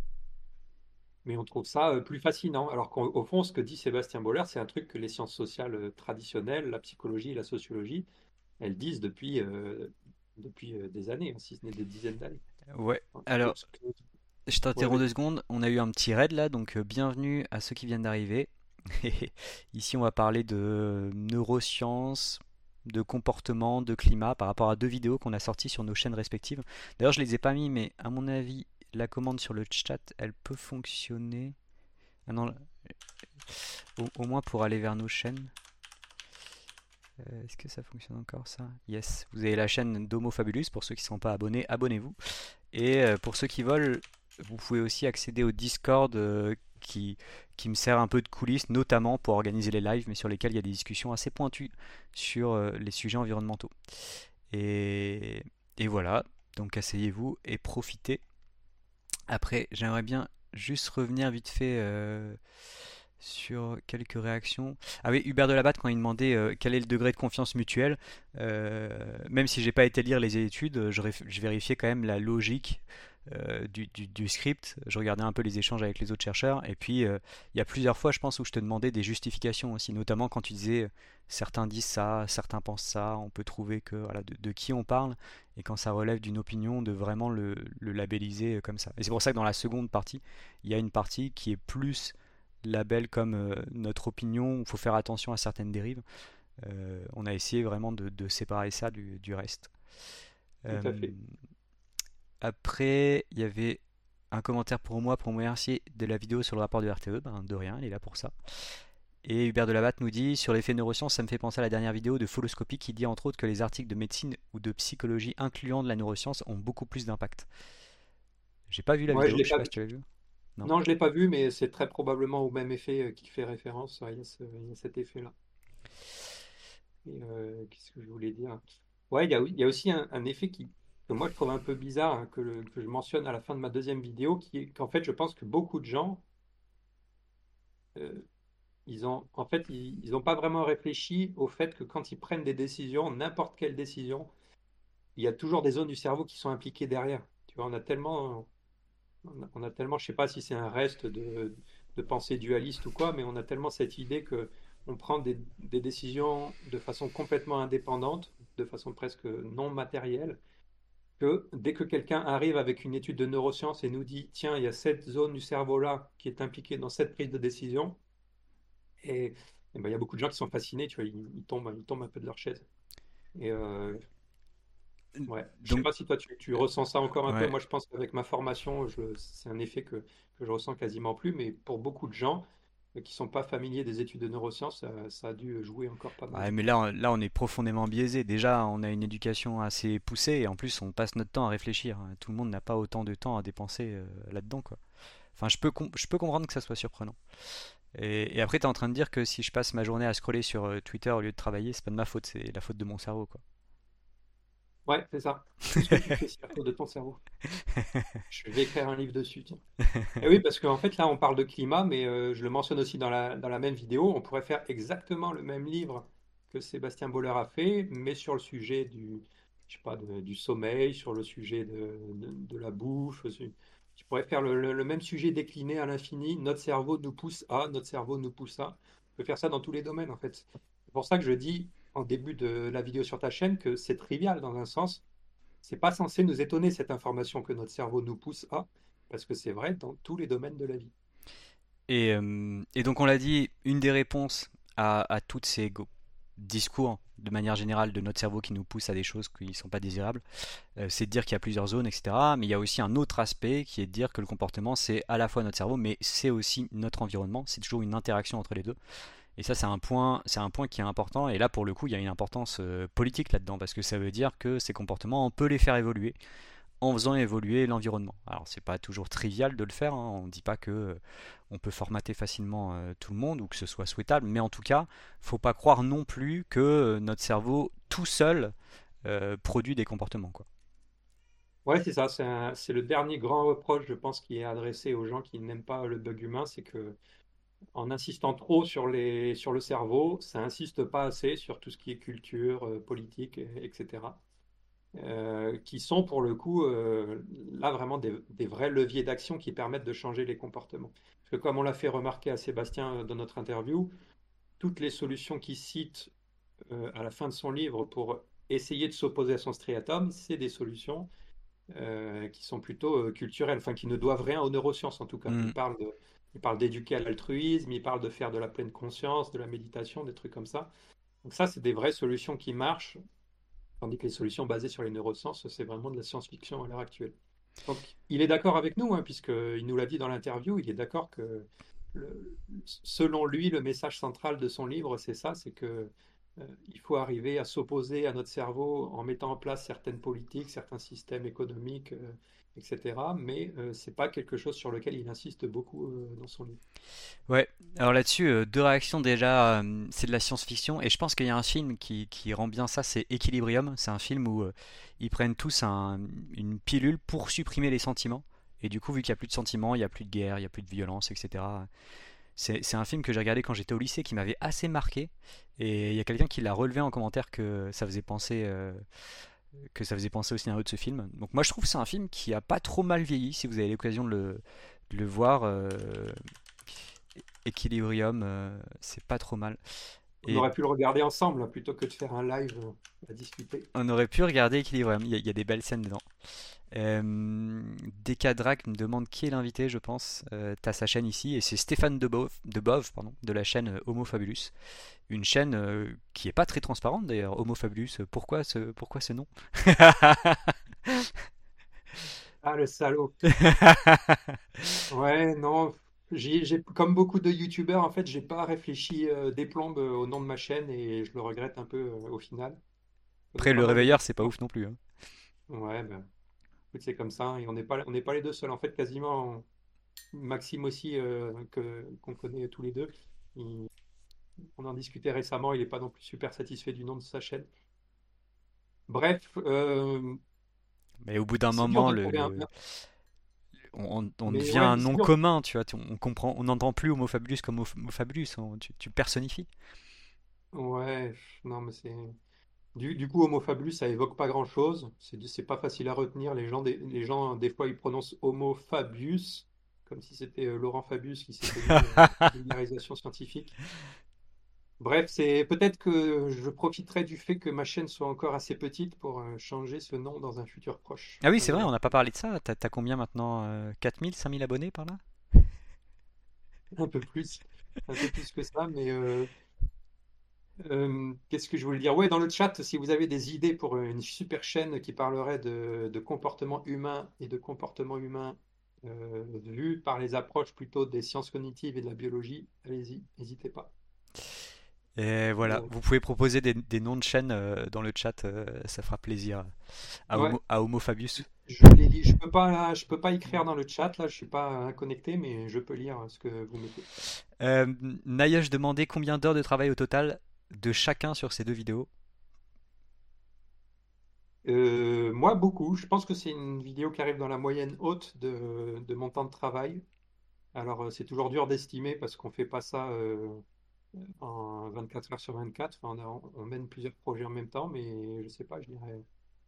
mais on trouve ça euh, plus fascinant. Alors qu'au au fond, ce que dit Sébastien Boller, c'est un truc que les sciences sociales euh, traditionnelles, la psychologie et la sociologie, elles disent depuis, euh, depuis euh, des années, hein, si ce n'est des dizaines d'années. Ouais, Enfin, ce alors que- ce que- je ouais, t'interromps deux vas-y. secondes. On a eu un petit raid là, donc euh, bienvenue à ceux qui viennent d'arriver. Ici, on va parler de neurosciences, de comportement, de climat par rapport à deux vidéos qu'on a sorties sur nos chaînes respectives. D'ailleurs, je les ai pas mis, mais à mon avis, la commande sur le chat, elle peut fonctionner. Ah non, au, au moins pour aller vers nos chaînes. Euh, Est-ce que ça fonctionne encore ça? Yes, vous avez la chaîne d'Homo Fabulus. Pour ceux qui ne sont pas abonnés, abonnez-vous. Et euh, pour ceux qui veulent, vous pouvez aussi accéder au Discord euh, qui, qui me sert un peu de coulisses, notamment pour organiser les lives, mais sur lesquels il y a des discussions assez pointues sur euh, les sujets environnementaux. Et, et voilà, donc asseyez-vous et profitez. Après, j'aimerais bien juste revenir vite fait euh, sur quelques réactions. Ah oui, Hubert Delabatte, quand il demandait euh, quel est le degré de confiance mutuelle, euh, même si j'ai pas été lire les études, euh, je, réf- je vérifiais quand même la logique euh, du, du- du script. Je regardais un peu les échanges avec les autres chercheurs. Et puis, euh, il y a plusieurs fois, je pense, où je te demandais des justifications aussi, notamment quand tu disais euh, certains disent ça, certains pensent ça, on peut trouver que voilà, de, de qui on parle, et quand ça relève d'une opinion, de vraiment le, le labelliser euh, comme ça. Et c'est pour ça que dans la seconde partie, il y a une partie qui est plus label comme euh, notre opinion, il faut faire attention à certaines dérives. Euh, on a essayé vraiment de, de séparer ça du, du reste. Tout Euh, à fait. Après, il y avait un commentaire pour moi, pour me remercier de la vidéo sur le rapport de R T E, ben, de rien, il est là pour ça. Et Hubert Delabatte nous dit sur l'effet neurosciences, ça me fait penser à la dernière vidéo de Foloscopie qui dit entre autres que les articles de médecine ou de psychologie incluant de la neuroscience ont beaucoup plus d'impact. J'ai pas vu la Moi, je vidéo, l'ai je sais pas pas vu. si tu l'as vu. Non. Non, je l'ai pas vu, mais c'est très probablement au même effet euh, qui fait référence. Ouais, il y a ce- il y a cet effet-là. Et euh, qu'est-ce que je voulais dire? Ouais, il y a, il y a aussi un, un effet qui, que moi je trouve un peu bizarre, hein, que, le- que je mentionne à la fin de ma deuxième vidéo, qui est qu'en fait, je pense que beaucoup de gens, euh, ils ont, en fait, ils ils n'ont pas vraiment réfléchi au fait que quand ils prennent des décisions, n'importe quelle décision, il y a toujours des zones du cerveau qui sont impliquées derrière. Tu vois, on a tellement, on a, on a tellement, je sais pas si c'est un reste de, de pensée dualiste ou quoi, mais on a tellement cette idée que on prend des, des décisions de façon complètement indépendante, de façon presque non matérielle, que dès que quelqu'un arrive avec une étude de neurosciences et nous dit, tiens, il y a cette zone du cerveau-là qui est impliquée dans cette prise de décision, et, et ben, il y a beaucoup de gens qui sont fascinés, tu vois, ils, ils tombent, ils tombent un peu de leur chaise. Et euh, ouais, je sais Donc, pas si toi tu, tu ressens ça encore un peu. ouais. Moi, je pense qu'avec ma formation, je, c'est un effet que, que je ressens quasiment plus, mais pour beaucoup de gens euh, qui sont pas familiers des études de neurosciences, ça, ça a dû jouer encore pas mal, Ouais, je mais là, pense. on- là, on est profondément biaisé. Déjà, on a une éducation assez poussée et en plus, on passe notre temps à réfléchir. Tout le monde n'a pas autant de temps à dépenser euh, là-dedans, quoi. Enfin, je peux, com- je peux comprendre que ça soit surprenant. Et, et après, tu es en train de dire que si je passe ma journée à scroller sur euh, Twitter au lieu de travailler, c'est pas de ma faute, c'est la faute de mon cerveau, quoi. Ouais, c'est ça. Tout ce que tu fais, c'est à cause de ton cerveau. Je vais écrire un livre dessus, tiens. Et oui, parce qu'en fait, là, on parle de climat, mais euh, je le mentionne aussi dans la, dans la même vidéo. On pourrait faire exactement le même livre que Sébastien Boller a fait, mais sur le sujet du, je sais pas, de- du sommeil, sur le sujet de, de- de la bouffe. sur- Je pourrais faire le, le- le même sujet décliné à l'infini. Notre cerveau nous pousse à, notre cerveau nous pousse à. On peut faire ça dans tous les domaines, en fait. C'est pour ça que je dis en début de la vidéo sur ta chaîne que c'est trivial dans un sens. C'est pas censé nous étonner cette information que notre cerveau nous pousse à, parce que c'est vrai dans tous les domaines de la vie. Et, euh, et donc, on l'a dit, une des réponses à, à toutes ces go- discours, de manière générale, de notre cerveau qui nous pousse à des choses qui ne sont pas désirables, euh, c'est de dire qu'il y a plusieurs zones, et cetera. Mais il y a aussi un autre aspect qui est de dire que le comportement, c'est à la fois notre cerveau, mais c'est aussi notre environnement. C'est toujours une interaction entre les deux. Et ça, c'est un point, c'est un point qui est important. Et là, pour le coup, il y a une importance euh, politique là-dedans, parce que ça veut dire que ces comportements, on peut les faire évoluer en faisant évoluer l'environnement. Alors, c'est pas toujours trivial de le faire. Hein. On ne dit pas que euh, on peut formater facilement euh, tout le monde ou que ce soit souhaitable, mais en tout cas, faut pas croire non plus que euh, notre cerveau tout seul euh, produit des comportements, quoi. Ouais, c'est ça, c'est un- c'est le dernier grand reproche, je pense, qui est adressé aux gens qui n'aiment pas le bug humain, c'est que en insistant trop sur les, sur le cerveau, ça insiste pas assez sur tout ce qui est culture, euh, politique, et- etc. Euh, qui sont pour le coup euh, là vraiment des, des vrais leviers d'action qui permettent de changer les comportements. Parce que comme on l'a fait remarquer à Sébastien euh, dans notre interview, toutes les solutions qu'il cite euh, à la fin de son livre pour essayer de s'opposer à son striatum, c'est des solutions euh, qui sont plutôt euh, culturelles, enfin qui ne doivent rien aux neurosciences en tout cas. Il Mm. parle de, il parle d'éduquer à l'altruisme, il parle de faire de la pleine conscience, de la méditation, des trucs comme ça. Donc ça, c'est des vraies solutions qui marchent, tandis que les solutions basées sur les neurosciences, c'est vraiment de la science-fiction à l'heure actuelle. Donc il est d'accord avec nous, hein, puisqu'il nous l'a dit dans l'interview, il est d'accord que le- selon lui, le message central de son livre, c'est ça, c'est que euh, il faut arriver à s'opposer à notre cerveau en mettant en place certaines politiques, certains systèmes économiques, euh, et cetera. Mais euh, c'est pas quelque chose sur lequel il insiste beaucoup euh, dans son livre. Ouais, alors là-dessus, euh, deux réactions déjà, euh, c'est de la science-fiction, et je pense qu'il y a un film qui, qui rend bien ça, c'est Equilibrium, c'est un film où euh, ils prennent tous un- une pilule pour supprimer les sentiments, et du coup, vu qu'il n'y a plus de sentiments, il n'y a plus de guerre, il n'y a plus de violence, et cetera. C'est, c'est un film que j'ai regardé quand j'étais au lycée, qui m'avait assez marqué, et il y a quelqu'un qui l'a relevé en commentaire que ça faisait penser, euh, que ça faisait penser au scénario de ce film. Donc moi je trouve que c'est un film qui a pas trop mal vieilli, si vous avez l'occasion de le, de le voir. euh, Equilibrium, euh, c'est pas trop mal. On Et aurait pu le regarder ensemble là, plutôt que de faire un live euh, à discuter. on aurait pu regarder Equilibrium, il y, a il y a des belles scènes dedans. Euh, Decadrak me demande qui est l'invité, je pense. Euh, T'as sa chaîne ici, et c'est Stéphane Debove, Debove pardon, de la chaîne euh, Homo Fabulus. Une chaîne euh, qui est pas très transparente d'ailleurs, Homo Fabulus. euh, Pourquoi ce, pourquoi ce nom? Ah, le salaud. Ouais, non, j'ai, j'ai- comme beaucoup de youtubeurs, en fait, j'ai pas réfléchi euh, des plombes euh, au nom de ma chaîne et je le regrette un peu euh, au final. Je connais Après, pas le mal de réveilleur, c'est pas youtubeurs. ouf non plus, hein. Ouais, ben, écoute, c'est comme ça, hein, et on n'est pas, on n'est pas les deux seuls. En fait, quasiment, Maxime aussi, euh, que, qu'on connaît tous les deux, il- on en discutait récemment, il n'est pas non plus super satisfait du nom de sa chaîne. Bref, euh, Mais au bout d'un c'est dur moment, de le, trouver un. le- on, on Mais devient ouais, un mais c'est nom dur. commun, tu vois. On comprend, on n'entend plus Homo Fabulus comme Homo Fabulus, on- tu, tu personnifies. Ouais, non, mais c'est. Du, du coup, Homo Fabius, ça évoque pas grand-chose. C'est c'est pas facile à retenir. Les gens, des, les gens, des fois, ils prononcent Homo Fabius, comme si c'était euh, Laurent Fabius qui s'était mis euh, en vulgarisation scientifique. Bref, c'est peut-être que je profiterai du fait que ma chaîne soit encore assez petite pour euh, changer ce nom dans un futur proche. Ah oui, On c'est vrai, verra. on n'a pas parlé de ça. T'as, t'as combien maintenant? euh, quatre mille, cinq mille abonnés par là? Un peu plus, un peu plus que ça, mais euh, Euh, qu'est-ce que je voulais dire? Ouais, dans le chat, si vous avez des idées pour une super chaîne qui parlerait de, de comportement humain et de comportement humain euh, vu par les approches plutôt des sciences cognitives et de la biologie, allez-y, n'hésitez pas. Et voilà, Euh, vous pouvez proposer des, des noms de chaînes euh, dans le chat, euh, ça fera plaisir à ouais, Homo, à Homo Fabius. je les lis. Je peux pas, je peux pas écrire dans le chat là, je suis pas euh, connecté, mais je peux lire ce que vous mettez. Euh, Naya, je demandais combien d'heures de travail au total de chacun sur ces deux vidéos. Euh, moi, beaucoup. Je pense que c'est une vidéo qui arrive dans la moyenne haute de, de mon temps de travail. Alors, euh, c'est toujours dur d'estimer parce qu'on fait pas ça. euh, en vingt-quatre heures sur vingt-quatre. Enfin, on, a- on mène plusieurs projets en même temps, mais je sais pas, je dirais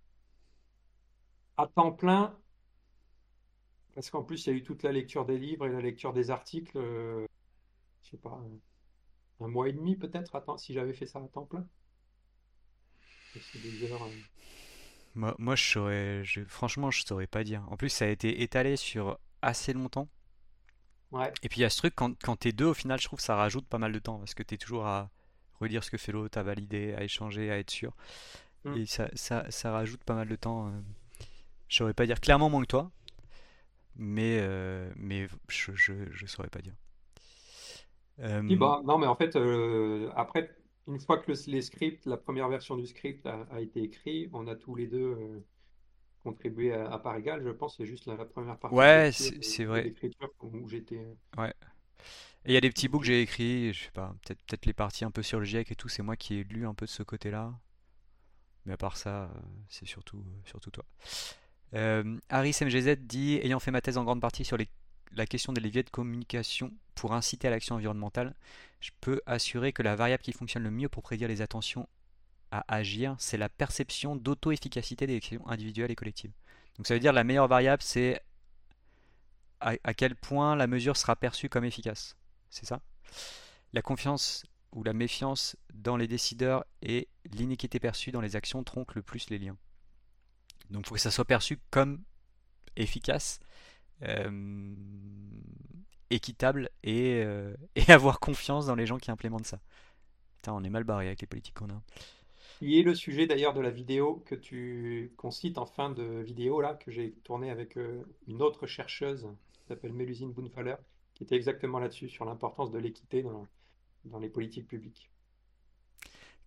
à temps plein, parce qu'en plus, il y a eu toute la lecture des livres et la lecture des articles. Euh, je sais pas, un mois et demi peut-être, à temps- si j'avais fait ça à temps plein. C'est des heures. euh, Moi, moi je saurais, je- franchement, je saurais pas dire. En plus, ça a été étalé sur assez longtemps. Ouais. Et puis il y a ce truc, quand, quand t'es deux, au final, je trouve que ça rajoute pas mal de temps, parce que t'es toujours à redire ce que fait l'autre, à valider, à échanger, à être sûr. Mm. Et ça, ça, ça rajoute pas mal de temps. euh. Je saurais pas dire clairement moins que toi, mais, euh, mais je, je, je saurais pas dire. Puis, Euh, bah, non, mais en fait, euh, après, une fois que le- les scripts, la première version du script a, a été écrit, on a tous les deux euh, contribué à, à part égale. Je pense c'est juste la, la première partie de ouais, lecture c'est c'est et vrai. d'écriture où j'étais. Ouais. Et il y a des petits bouts que j'ai- j'ai écrits, je sais pas, peut-être peut-être les parties un peu sur le GIEC et tout, c'est moi qui ai lu un peu de ce côté-là. Mais à part ça, euh, c'est surtout, surtout toi. Euh, Harris M G Z dit, ayant fait ma thèse en grande partie sur les- la question des leviers de communication pour inciter à l'action environnementale, je peux assurer que la variable qui fonctionne le mieux pour prédire les attentions à agir, c'est la perception d'auto-efficacité des actions individuelles et collectives. Donc ça veut dire la meilleure variable, c'est à, à quel point la mesure sera perçue comme efficace. C'est ça? La confiance ou la méfiance dans les décideurs et l'iniquité perçue dans les actions tronquent le plus les liens. Donc il faut que ça soit perçu comme efficace, euh, équitable et, euh, et avoir confiance dans les gens qui implémentent ça. Putain, on est mal barré avec les politiques qu'on a. Qui est le sujet d'ailleurs de la vidéo que tu qu'on cite en fin de vidéo là, que j'ai tournée avec euh, une autre chercheuse qui s'appelle Mélusine Boonfaller, qui était exactement là-dessus, sur l'importance de l'équité dans, dans les politiques publiques.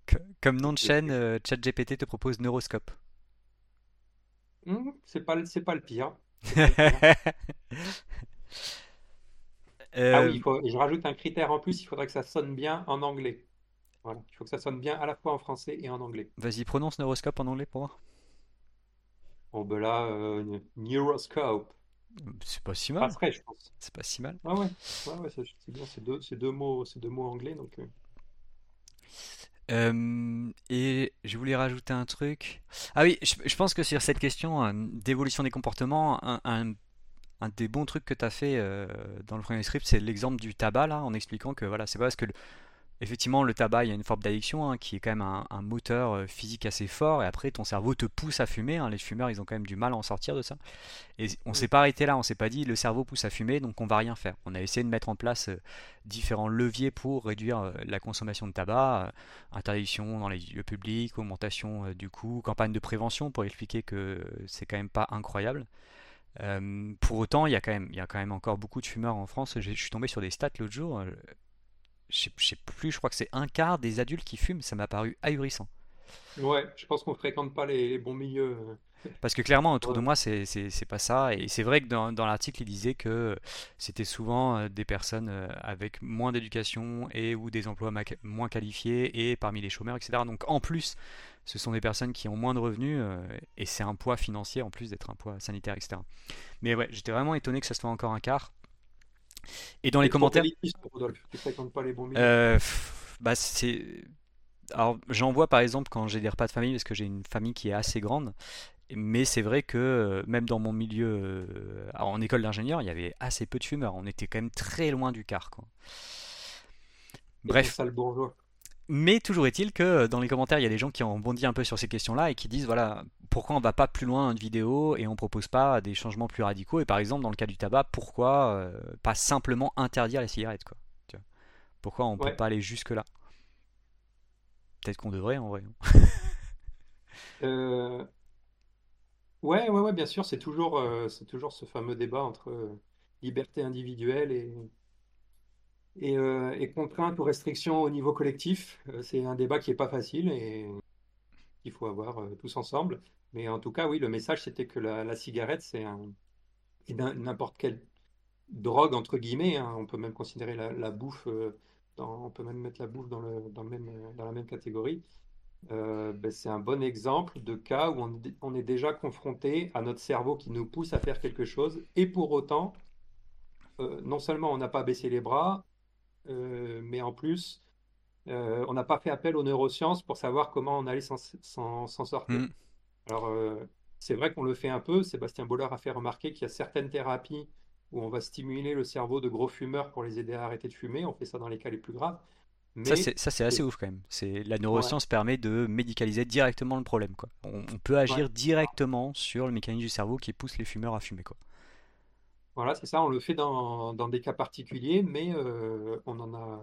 Co- Comme nom de C'est chaîne, euh, ChatGPT te propose Neuroscope. Hmm, c'est pas, le- c'est pas le pire. C'est pas le pire. Ah oui, Euh, il faut, et je rajoute un critère en plus, il faudrait que ça sonne bien en anglais. Voilà, il faut que ça sonne bien à la fois en français et en anglais. Vas-y, prononce Neuroscope en anglais pour moi. Bon, ben là, euh, Neuroscope, C'est pas si mal. passerait, je pense. C'est pas si mal. Ah ouais, ouais, ouais, c'est c'est bien, c'est deux, c'est deux mots, c'est deux mots anglais, donc. euh, Euh, et je voulais rajouter un truc. Ah oui, je, je pense que sur cette question euh, d'évolution des comportements, un, un- un des bons trucs que tu as fait euh, dans le premier script, c'est l'exemple du tabac, là, en expliquant que voilà, c'est pas parce que le- effectivement, le tabac, il y a une forme d'addiction hein, qui est quand même un, un moteur euh, physique assez fort, et après ton cerveau te pousse à fumer, hein. Les fumeurs, ils ont quand même du mal à en sortir de ça. Et on hmm, s'est pas arrêté là, on s'est pas dit le cerveau pousse à fumer, donc on va rien faire. On a essayé de mettre en place euh, différents leviers pour réduire euh, la consommation de tabac, euh, interdiction dans les lieux publics, augmentation euh, du coût, campagne de prévention pour expliquer que euh, c'est quand même pas incroyable. Euh, pour autant, il y a quand même, il y a quand même encore beaucoup de fumeurs en France. J'ai- Je suis tombé sur des stats l'autre jour. euh, Je sais, je sais plus, je crois que c'est un quart des adultes qui fument. Ça m'a paru ahurissant. Ouais, je pense qu'on fréquente pas les, les bons milieux. euh, Parce que clairement, autour de ouais, moi, c'est c'est- c'est pas ça. Et c'est vrai que dans, dans l'article, il disait que c'était souvent euh, des personnes euh, avec moins d'éducation et ou des emplois ma- moins qualifiés et parmi les chômeurs, et cetera. Donc en plus, ce sont des personnes qui ont moins de revenus euh, et c'est un poids financier en plus d'être un poids sanitaire, et cetera. Mais ouais, j'étais vraiment étonné que ça soit encore un quart. Et dans les T'es trop commentaires, élitiste, Rodolphe. Tu fréquentes pas les bons milieux. euh, pff, bah c'est. Alors j'en vois par exemple quand j'ai des repas de famille parce que j'ai une famille qui est assez grande. Mais c'est vrai que euh, même dans mon milieu, euh, alors, en école d'ingénieur, il y avait assez peu de fumeurs. On était quand même très loin du quart, quoi. Et ton Bref, sale bourgeois. mais toujours est-il que euh, dans les commentaires, il y a des gens qui ont bondi un peu sur ces questions-là et qui disent voilà, pourquoi on va pas plus loin dans une vidéo et on propose pas des changements plus radicaux. Et par exemple, dans le cas du tabac, pourquoi euh, pas simplement interdire les cigarettes, quoi. Tu vois. Pourquoi on peut Ouais. pas aller jusque-là? Peut-être qu'on devrait en vrai. Euh, ouais, ouais, ouais, bien sûr, c'est toujours, euh, c'est toujours ce fameux débat entre euh, liberté individuelle et, et, euh, et contrainte ou restriction au niveau collectif. Euh, c'est un débat qui est pas facile et qu'il faut avoir euh, tous ensemble. Mais en tout cas, oui, le message, c'était que la, la cigarette, c'est un, et n'im- n'importe quelle drogue, entre guillemets, hein. On peut même considérer la, la bouffe, euh, dans- on peut même mettre la bouffe dans le, dans le même, euh, dans la même catégorie. Euh, ben, c'est un bon exemple de cas où on, est on est déjà confronté à notre cerveau qui nous pousse à faire quelque chose, et pour autant, euh, non seulement on n'a pas baissé les bras, euh, mais en plus, euh, on n'a pas fait appel aux neurosciences pour savoir comment on allait s'en s'en- s'en sortir. Hmm. Alors, euh, c'est vrai qu'on le fait un peu. Sébastien Bollard a fait remarquer qu'il y a certaines thérapies où on va stimuler le cerveau de gros fumeurs pour les aider à arrêter de fumer. On fait ça dans les cas les plus graves. Ça Mais, c'est ça c'est assez c'est- ouf quand même. C'est la ouais, neuroscience permet de médicaliser directement le problème quoi. On, on peut ouais. agir directement sur le mécanisme du cerveau qui pousse les fumeurs à fumer quoi. Voilà, c'est ça, on le fait dans, dans des cas particuliers, mais euh, on en a,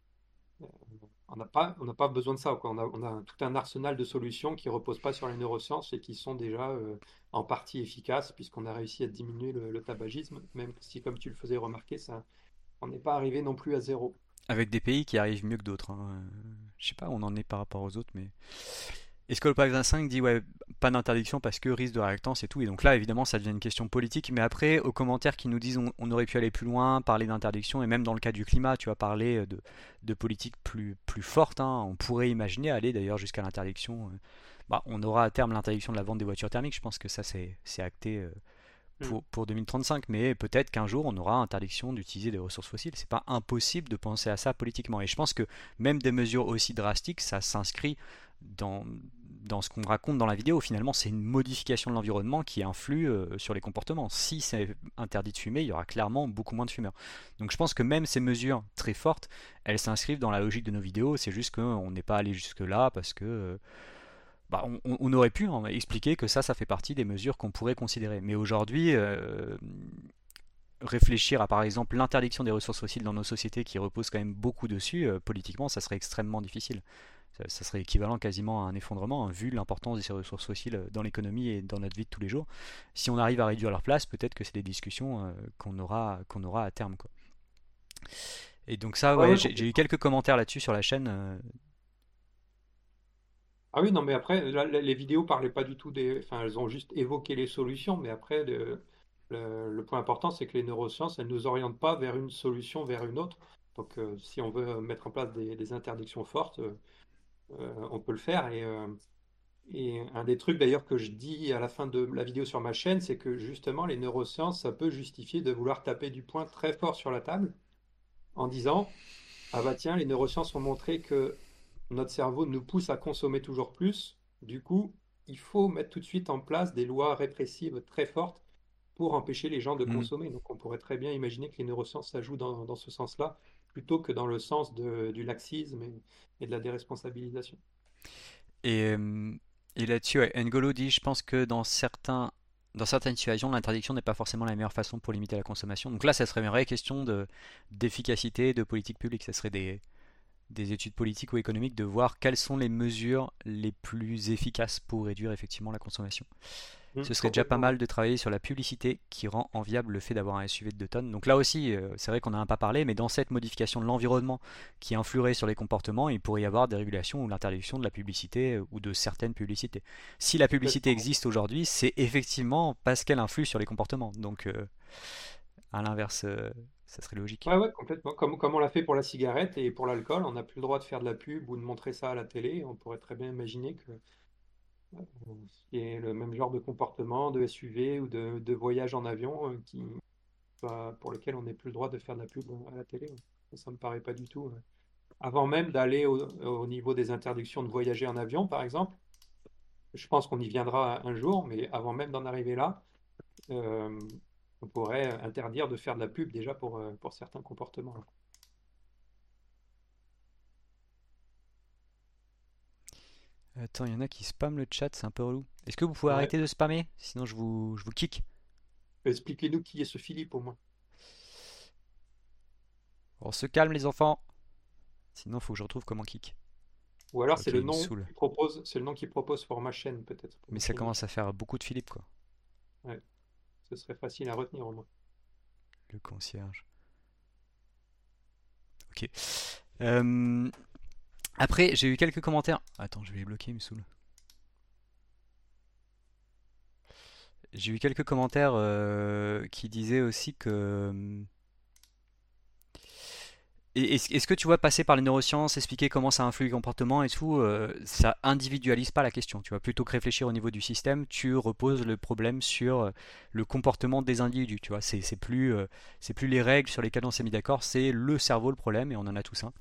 on n'a pas, on n'a pas besoin de ça, quoi. On a, on a tout un arsenal de solutions qui ne reposent pas sur les neurosciences et qui sont déjà euh, en partie efficaces, puisqu'on a réussi à diminuer le, le tabagisme, même si, comme tu le faisais remarquer, ça, on n'est pas arrivé non plus à zéro. Avec des pays qui arrivent mieux que d'autres, hein. Euh, Je sais pas où on en est par rapport aux autres, mais Escolopax vingt-cinq dit ouais, pas d'interdiction parce que risque de réactance et tout. Et donc là, évidemment, ça devient une question politique. Mais après, aux commentaires qui nous disent on, on aurait pu aller plus loin, parler d'interdiction, et même dans le cas du climat, tu vas parler de, de politique plus, plus forte, hein. On pourrait imaginer aller d'ailleurs jusqu'à l'interdiction. euh. Bah, on aura à terme l'interdiction de la vente des voitures thermiques. Je pense que ça, c'est c'est acté euh, Hmm. pour, pour deux mille trente-cinq. Mais peut-être qu'un jour, on aura interdiction d'utiliser des ressources fossiles. C'est pas impossible de penser à ça politiquement. Et je pense que même des mesures aussi drastiques, ça s'inscrit dans, dans ce qu'on raconte dans la vidéo. Finalement, c'est une modification de l'environnement qui influe euh, sur les comportements. Si c'est interdit de fumer, il y aura clairement beaucoup moins de fumeurs. Donc je pense que même ces mesures très fortes, elles s'inscrivent dans la logique de nos vidéos. C'est juste qu'on n'est pas allé jusque-là parce que euh, bah, on, on aurait pu hein, expliquer que ça, ça fait partie des mesures qu'on pourrait considérer. Mais aujourd'hui, euh, réfléchir à par exemple l'interdiction des ressources fossiles dans nos sociétés qui reposent quand même beaucoup dessus, euh, politiquement, ça serait extrêmement difficile. Ça, ça serait équivalent quasiment à un effondrement, hein, vu l'importance de ces ressources fossiles dans l'économie et dans notre vie de tous les jours. Si on arrive à réduire leur place, peut-être que c'est des discussions euh, qu'on aura, qu'on aura à terme, quoi. Et donc ça, Ouais, ouais, ouais, j'ai j'ai eu complètement. quelques commentaires là-dessus sur la chaîne. euh, Ah oui, non, mais après, là, là, les vidéos parlaient pas du tout des. Enfin, elles ont juste évoqué les solutions, mais après, le, le- le point important, c'est que les neurosciences, elles nous orientent pas vers une solution, vers une autre. Donc, euh, si on veut mettre en place des, des interdictions fortes, euh, euh, on peut le faire. Et, euh, et un des trucs d'ailleurs que je dis à la fin de la vidéo sur ma chaîne, c'est que justement, les neurosciences, ça peut justifier de vouloir taper du poing très fort sur la table en disant, ah bah tiens, les neurosciences ont montré que notre cerveau nous pousse à consommer toujours plus. Du coup, il faut mettre tout de suite en place des lois répressives très fortes pour empêcher les gens de Hmm. consommer. Donc on pourrait très bien imaginer que les neurosciences, ça joue dans, dans ce sens-là, plutôt que dans le sens de- du laxisme et, et de la déresponsabilisation. Et, euh, et là-dessus, ouais, N'Golo dit, je pense que dans certains, dans certaines situations, l'interdiction n'est pas forcément la meilleure façon pour limiter la consommation. Donc là, ça serait une vraie question de, d'efficacité, de politique publique. Ça serait des, des études politiques ou économiques de voir quelles sont les mesures les plus efficaces pour réduire effectivement la consommation. Mm, Ce serait déjà pas complètement, ouais. mal de travailler sur la publicité qui rend enviable le fait d'avoir un S U V de deux tonnes. Donc là aussi, euh, c'est vrai qu'on n'a a pas parlé, mais dans cette modification de l'environnement qui influerait sur les comportements, il pourrait y avoir des régulations ou l'interdiction de la publicité euh, ou de certaines publicités. Si la publicité Complètement, ouais. existe aujourd'hui, c'est effectivement parce qu'elle influe sur les comportements. Donc euh, à l'inverse, euh, ça serait logique. Ouais, ouais, complètement. Comme, comme on l'a fait pour la cigarette et pour l'alcool, on n'a plus le droit de faire de la pub ou de montrer ça à la télé. On pourrait très bien imaginer que qui est le même genre de comportement de S U V ou de, de voyage en avion euh, qui, bah, pour lequel on n'est plus le droit de faire de la pub à la télé. Ça ne me paraît pas du tout. euh. Avant même d'aller au, au niveau des interdictions de voyager en avion, par exemple, je pense qu'on y viendra un jour, mais avant même d'en arriver là, euh, on pourrait interdire de faire de la pub déjà pour, euh, pour certains comportements. Attends, il y en a qui spamment le chat, c'est un peu relou. Est-ce que vous pouvez Ouais. arrêter de spammer? Sinon je vous, je vous kick. Expliquez-nous qui est ce Philippe au moins. On se calme les enfants. Sinon il faut que je retrouve comment kick. Ou alors c'est Ok, le il me nom saoule. qu'il propose, c'est le nom qu'il propose pour ma chaîne peut-être, pour Mais ma ça chaîne commence YouTube. à faire beaucoup de Philippe, quoi. Ouais, ce serait facile à retenir au moins. Le concierge. Ok. Euh, Après, j'ai eu quelques commentaires. Attends, je vais les bloquer, il me saoule. J'ai eu quelques commentaires euh, qui disaient aussi que. euh, et- Est-ce est-ce que tu vois passer par les neurosciences, expliquer comment ça influe le comportement et tout, euh, ça individualise pas la question. Tu vois, plutôt que réfléchir au niveau du système, tu reposes le problème sur euh, le comportement des individus. Tu vois, c'est c'est plus, euh, c'est plus les règles sur lesquelles on s'est mis d'accord, c'est le cerveau le problème et on en a tous un.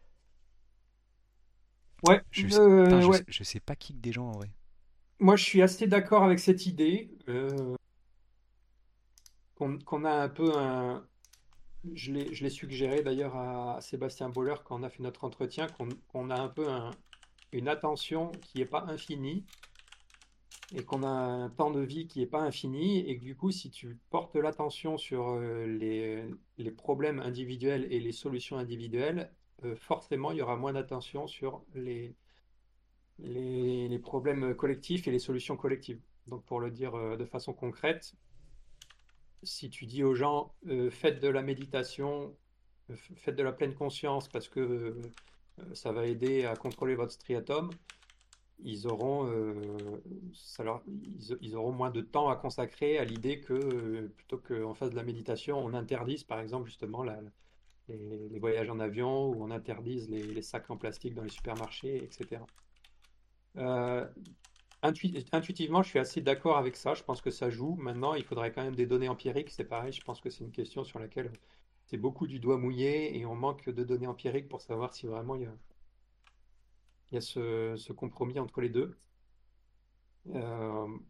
Ouais, Je, sais- putain, euh, je, ouais. sais- je sais pas kick des gens en vrai. Moi je suis assez d'accord avec cette idée euh, qu'on qu'on a un peu un. Je l'ai je l'ai suggéré d'ailleurs à Sébastien Boller quand on a fait notre entretien, qu'on qu'on a un peu un- une attention qui n'est pas infinie et qu'on a un temps de vie qui n'est pas infini et que du coup si tu portes l'attention sur euh, les, les problèmes individuels et les solutions individuelles, euh, forcément il y aura moins d'attention sur les, les, les problèmes collectifs et les solutions collectives. Donc pour le dire euh, de façon concrète, si tu dis aux gens euh, faites de la méditation, euh, faites de la pleine conscience parce que euh, ça va aider à contrôler votre striatum, ils auront, euh, ça leur- ils, ils auront moins de temps à consacrer à l'idée que euh, plutôt qu'en fasse de la méditation, on interdise par exemple justement la- les, les voyages en avion ou on interdise les, les sacs en plastique dans les supermarchés, et cetera. Euh, Intui- Intuitivement, je suis assez d'accord avec ça. Je pense que ça joue. Maintenant, il faudrait quand même des données empiriques. C'est pareil. Je pense que c'est une question sur laquelle c'est beaucoup du doigt mouillé et on manque de données empiriques pour savoir si vraiment il y a, il y a ce, ce compromis entre les deux. Euh,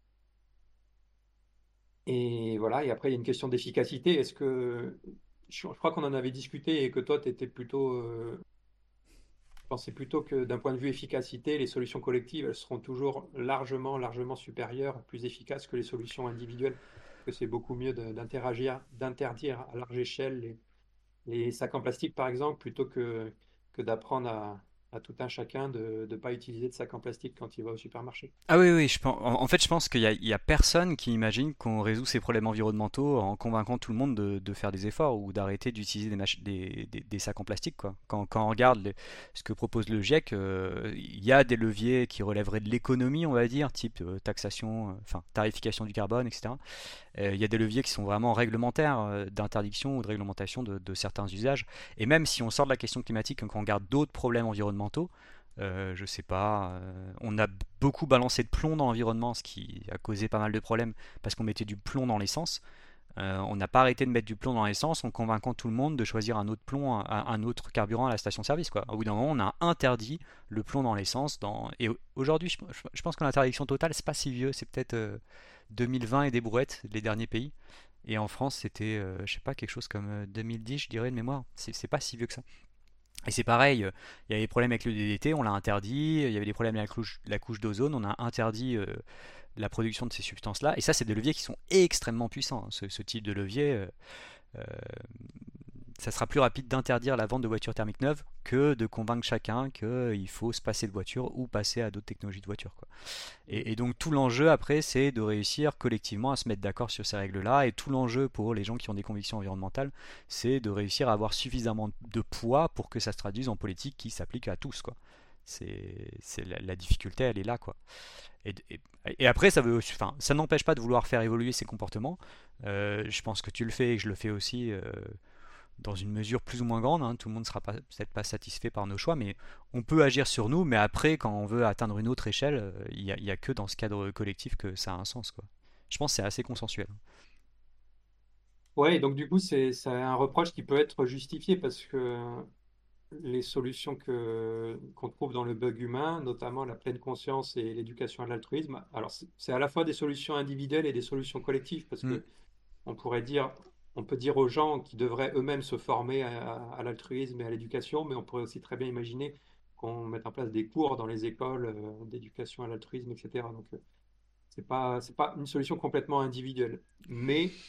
et voilà. Et après, il y a une question d'efficacité. Est-ce que je, je crois qu'on en avait discuté et que toi, tu étais plutôt, euh, pensais plutôt que d'un point de vue efficacité, les solutions collectives, elles seront toujours largement, largement supérieures, plus efficaces que les solutions individuelles. Que c'est beaucoup mieux de- d'interagir, d'interdire à large échelle les, les sacs en plastique, par exemple, plutôt que, que d'apprendre à, à tout un chacun de ne pas utiliser de sac en plastique quand il va au supermarché. Ah oui, oui, je pense, en, en fait, je pense qu'il y a, il y a personne qui imagine qu'on résout ces problèmes environnementaux en convainquant tout le monde de, de faire des efforts ou d'arrêter d'utiliser des, mach- des, des- des sacs en plastique, quoi. Quand, quand on regarde les- ce que propose le GIEC, euh, il y a des leviers qui relèveraient de l'économie, on va dire, type euh, taxation, euh, enfin tarification du carbone, et cetera. Euh, il y a des leviers qui sont vraiment réglementaires, euh, d'interdiction ou de réglementation de, de certains usages. Et même si on sort de la question climatique, quand on regarde d'autres problèmes environnementaux, euh, je sais pas, euh, on a beaucoup balancé de plomb dans l'environnement, ce qui a causé pas mal de problèmes parce qu'on mettait du plomb dans l'essence. Euh, on n'a pas arrêté de mettre du plomb dans l'essence en convainquant tout le monde de choisir un autre plomb, un, un autre carburant à la station-service, quoi. Au bout d'un moment, on a interdit le plomb dans l'essence. Dans... Et aujourd'hui, je, je pense que l'interdiction totale, c'est pas si vieux, c'est peut-être euh, deux mille vingt et des brouettes, les derniers pays. Et en France, c'était, euh, je sais pas, quelque chose comme euh, deux mille dix, je dirais de mémoire. C'est c'est pas si vieux que ça. Et c'est pareil, euh, il y avait des problèmes avec le D D T, on l'a interdit. Il y avait des problèmes avec la couche, la couche d'ozone, on a interdit euh, la production de ces substances-là. Et ça, c'est des leviers qui sont extrêmement puissants, hein. Ce, ce type de levier, euh, euh, ça sera plus rapide d'interdire la vente de voitures thermiques neuves que de convaincre chacun qu'il faut se passer de voiture ou passer à d'autres technologies de voiture, quoi. Et, et donc tout l'enjeu après, c'est de réussir collectivement à se mettre d'accord sur ces règles-là. Et tout l'enjeu pour les gens qui ont des convictions environnementales, c'est de réussir à avoir suffisamment de poids pour que ça se traduise en politique qui s'applique à tous, quoi. C'est, c'est la, la difficulté, elle est là, quoi. Et, et- et après, ça veut, aussi- enfin, ça n'empêche pas de vouloir faire évoluer ses comportements. Euh, je pense que tu le fais et que je le fais aussi, euh, dans une mesure plus ou moins grande, hein. Tout le monde ne sera pas- peut-être pas satisfait par nos choix, mais on peut agir sur nous. Mais après, quand on veut atteindre une autre échelle, euh, il n'y a, il y a que dans ce cadre collectif que ça a un sens, quoi. Je pense que c'est assez consensuel. Ouais, et donc du coup, c'est c'est un reproche qui peut être justifié parce que les solutions que qu'on trouve dans le bug humain, notamment la pleine conscience et l'éducation à l'altruisme, alors c'est c'est à la fois des solutions individuelles et des solutions collectives parce Mm. que on pourrait dire, on peut dire aux gens qui devraient eux-mêmes se former à, à l'altruisme et à l'éducation, mais on pourrait aussi très bien imaginer qu'on mette en place des cours dans les écoles euh, d'éducation à l'altruisme, et cetera. Donc, euh, c'est pas, c'est pas une solution complètement individuelle. Mais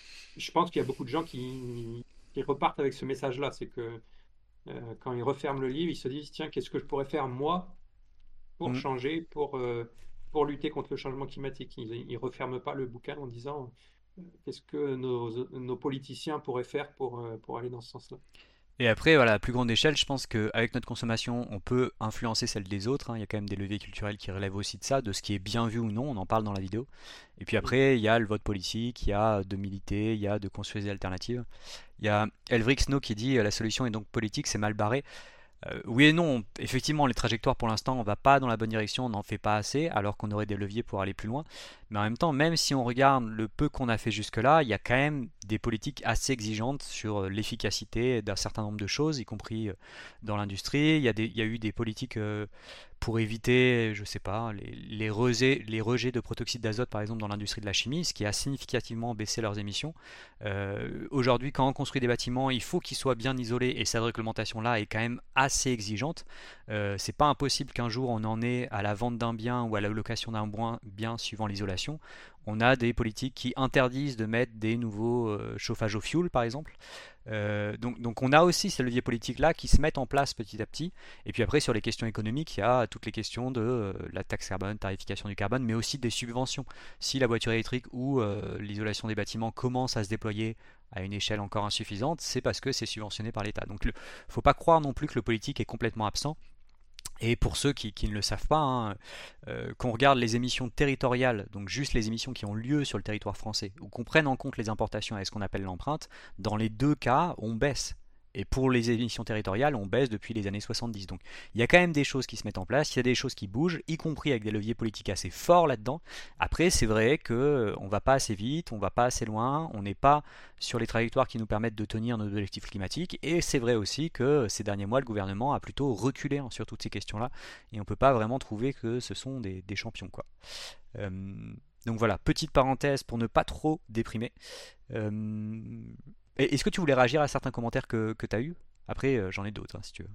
je pense qu'il y a beaucoup de gens qui, qui repartent avec ce message-là. C'est que euh, quand ils referment le livre, ils se disent, tiens, qu'est-ce que je pourrais faire moi pour Mm. changer, pour, euh, pour lutter contre le changement climatique. Ils ne referment pas le bouquin en disant euh, qu'est-ce que nos, nos politiciens pourraient faire pour, euh, pour aller dans ce sens-là. Et après, voilà, à plus grande échelle, je pense qu'avec notre consommation, on peut influencer celle des autres, hein. Il y a quand même des leviers culturels qui relèvent aussi de ça, de ce qui est bien vu ou non, on en parle dans la vidéo. Et puis Mm. après, il y a le vote politique, il y a de militer, il y a de construire des alternatives. Il y a Elvric Snow qui dit euh, la solution est donc politique, c'est mal barré. Euh, oui et non, effectivement, les trajectoires pour l'instant, on va pas dans la bonne direction, on n'en fait pas assez, alors qu'on aurait des leviers pour aller plus loin. Mais en même temps, même si on regarde le peu qu'on a fait jusque-là, il y a quand même des politiques assez exigeantes sur euh, l'efficacité d'un certain nombre de choses, y compris euh, dans l'industrie. Il y a des- il y a eu des politiques euh, pour éviter, je sais pas, les, les rejets, les rejets de protoxyde d'azote, par exemple, dans l'industrie de la chimie, ce qui a significativement baissé leurs émissions. Euh, aujourd'hui, quand on construit des bâtiments, il faut qu'ils soient bien isolés et cette réglementation-là est quand même assez exigeante. Euh, c'est pas impossible qu'un jour on en ait à la vente d'un bien ou à la location d'un bien suivant l'isolation. On a des politiques qui interdisent de mettre des nouveaux euh, chauffages au fioul, par exemple. Euh, donc, donc on a aussi ces leviers politiques-là qui se mettent en place petit à petit. Et puis après, sur les questions économiques, il y a toutes les questions de euh, la taxe carbone, tarification du carbone, mais aussi des subventions. Si la voiture électrique ou euh, l'isolation des bâtiments commence à se déployer à une échelle encore insuffisante, c'est parce que c'est subventionné par l'État. Donc il ne faut pas croire non plus que le politique est complètement absent. Et pour ceux qui, qui ne le savent pas, hein, euh, qu'on regarde les émissions territoriales, donc juste les émissions qui ont lieu sur le territoire français, ou qu'on prenne en compte les importations et ce qu'on appelle l'empreinte, dans les deux cas, on baisse. Et pour les émissions territoriales, on baisse depuis les années soixante-dix. Donc il y a quand même des choses qui se mettent en place, il y a des choses qui bougent, y compris avec des leviers politiques assez forts là-dedans. Après, c'est vrai qu'on ne va pas assez vite, on ne va pas assez loin, on n'est pas sur les trajectoires qui nous permettent de tenir nos objectifs climatiques. Et c'est vrai aussi que ces derniers mois, le gouvernement a plutôt reculé, hein, sur toutes ces questions-là. Et on ne peut pas vraiment trouver que ce sont des, des champions, quoi. Euh, donc voilà, petite parenthèse pour ne pas trop déprimer. Euh, Est-ce que tu voulais réagir à certains commentaires que, que tu as eus? Après, euh, j'en ai d'autres, hein, si tu veux.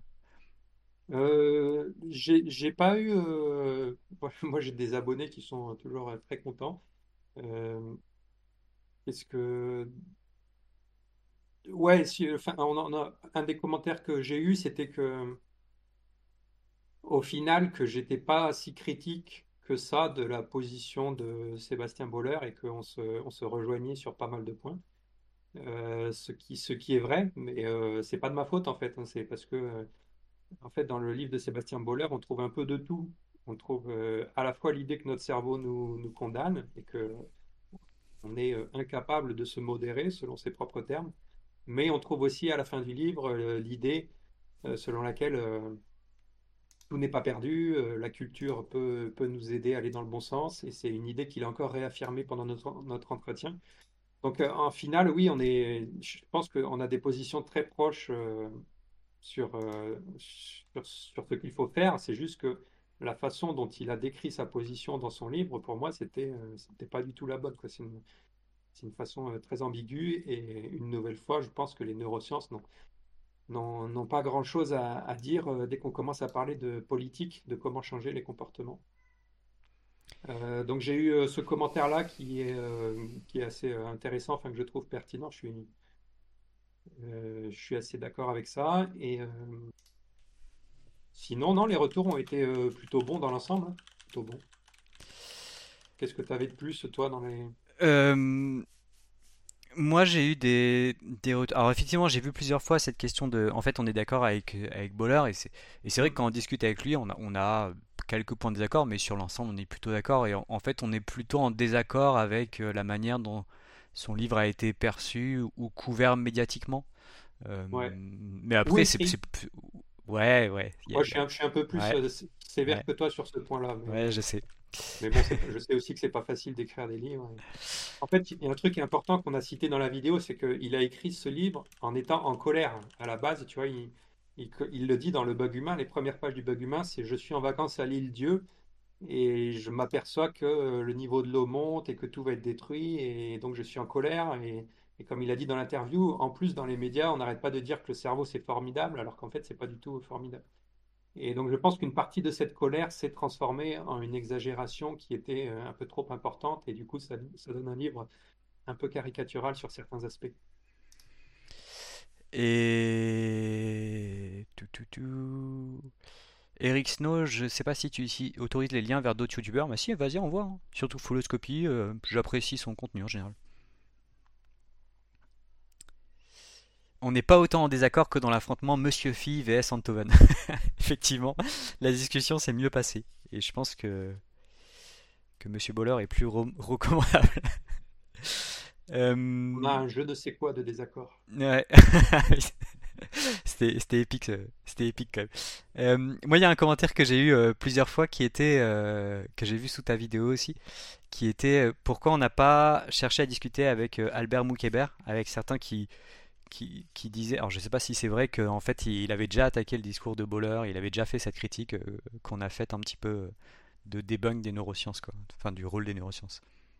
Euh, j'ai j'ai pas eu. euh, Moi, j'ai des abonnés qui sont toujours euh, très contents. Euh, Qu'est-ce que. Ouais, si, enfin, on en a- un des commentaires que j'ai eu, c'était que au final que j'étais pas si critique que ça de la position de Sébastien Boller et qu'on se, on se rejoignait sur pas mal de points. Euh, ce qui, ce qui est vrai, mais euh, c'est pas de ma faute en fait, hein. C'est parce que euh, en fait dans le livre de Sébastien Boller, on trouve un peu de tout. On trouve euh, à la fois l'idée que notre cerveau nous, nous condamne et que on est euh, incapable de se modérer selon ses propres termes, mais on trouve aussi à la fin du livre euh, l'idée euh, selon laquelle euh, tout n'est pas perdu, euh, la culture peut, peut nous aider à aller dans le bon sens, et c'est une idée qu'il a encore réaffirmée pendant notre, notre entretien. Donc, euh, en final, oui, on est, je pense qu'on a des positions très proches euh, sur, euh, sur, sur ce qu'il faut faire. C'est juste que la façon dont il a décrit sa position dans son livre, pour moi, c'était euh, c'était pas du tout la bonne, quoi. C'est une, c'est une façon euh, très ambiguë, et une nouvelle fois, je pense que les neurosciences n'ont n'ont- n'ont pas grand-chose à, à dire euh, dès qu'on commence à parler de politique, de comment changer les comportements. Euh, donc j'ai eu euh, ce commentaire-là qui est, euh, qui est assez euh, intéressant, enfin que je trouve pertinent. Je suis, euh, je suis assez d'accord avec ça. Et euh, sinon, non, les retours ont été euh, plutôt bons dans l'ensemble, hein. Plutôt bons. Qu'est-ce que tu avais de plus, toi, dans les... Euh, Moi, j'ai eu des, des retours. Alors, effectivement, j'ai vu plusieurs fois cette question de. En fait, on est d'accord avec, avec Boller, et c'est et c'est vrai que Hmm. quand on discute avec lui, on a, on a quelques points de désaccord, mais sur l'ensemble, on est plutôt d'accord. Et en, en fait, on est plutôt en désaccord avec euh, la manière dont son livre a été perçu ou couvert médiatiquement. Euh, Ouais. mais Ou après, c'est. écrit. c'est- Ouais, ouais. il y a- Moi, il je y suis a- un, je suis un peu plus Ouais, euh, sé- sévère ouais, que toi sur ce point-là, mais, ouais, euh, je sais. mais bon, c'est pas- je sais aussi que c'est pas facile d'écrire des livres. En fait, il y a un truc important qu'on a cité dans la vidéo, c'est qu'il a écrit ce livre en étant en colère. À la base, tu vois, il, il- il le dit dans le Bug Humain, les premières pages du Bug Humain, c'est je suis en vacances à l'île Dieu et je m'aperçois que euh, le niveau de l'eau monte et que tout va être détruit et donc je suis en colère. Et, et comme il a dit dans l'interview, en plus dans les médias, on n'arrête pas de dire que le cerveau c'est formidable, alors qu'en fait, c'est pas du tout formidable. Et donc je pense qu'une partie de cette colère s'est transformée en une exagération qui était euh, un peu trop importante et du coup, ça ça donne un livre un peu caricatural sur certains aspects. Et. Tout, tout, tout. Eric Snow, je sais pas si tu si autorises les liens vers d'autres youtubeurs, mais si, vas-y, on voit, hein. Surtout Fulloscopy, euh, j'apprécie son contenu en général. On n'est pas autant en désaccord que dans l'affrontement Monsieur Phi vs Antoven. Effectivement, la discussion s'est mieux passée. Et je pense que, que Monsieur Boller est plus ro- recommandable. On a Euh, un je ne sais quoi de désaccord. ouais. C'était c'était épique, euh, c'était épique quand même. Euh, moi, il y a un commentaire que j'ai eu euh, plusieurs fois qui était, euh, que j'ai vu sous ta vidéo aussi, qui était euh, pourquoi on n'a pas cherché à discuter avec euh, Albert Moukébert, avec certains qui, qui, qui disaient, alors je sais pas si c'est vrai qu'en fait il avait déjà attaqué le discours de Boller, il avait déjà fait cette critique euh, qu'on a faite un petit peu euh, de debunk des neurosciences, quoi, enfin du rôle des neurosciences.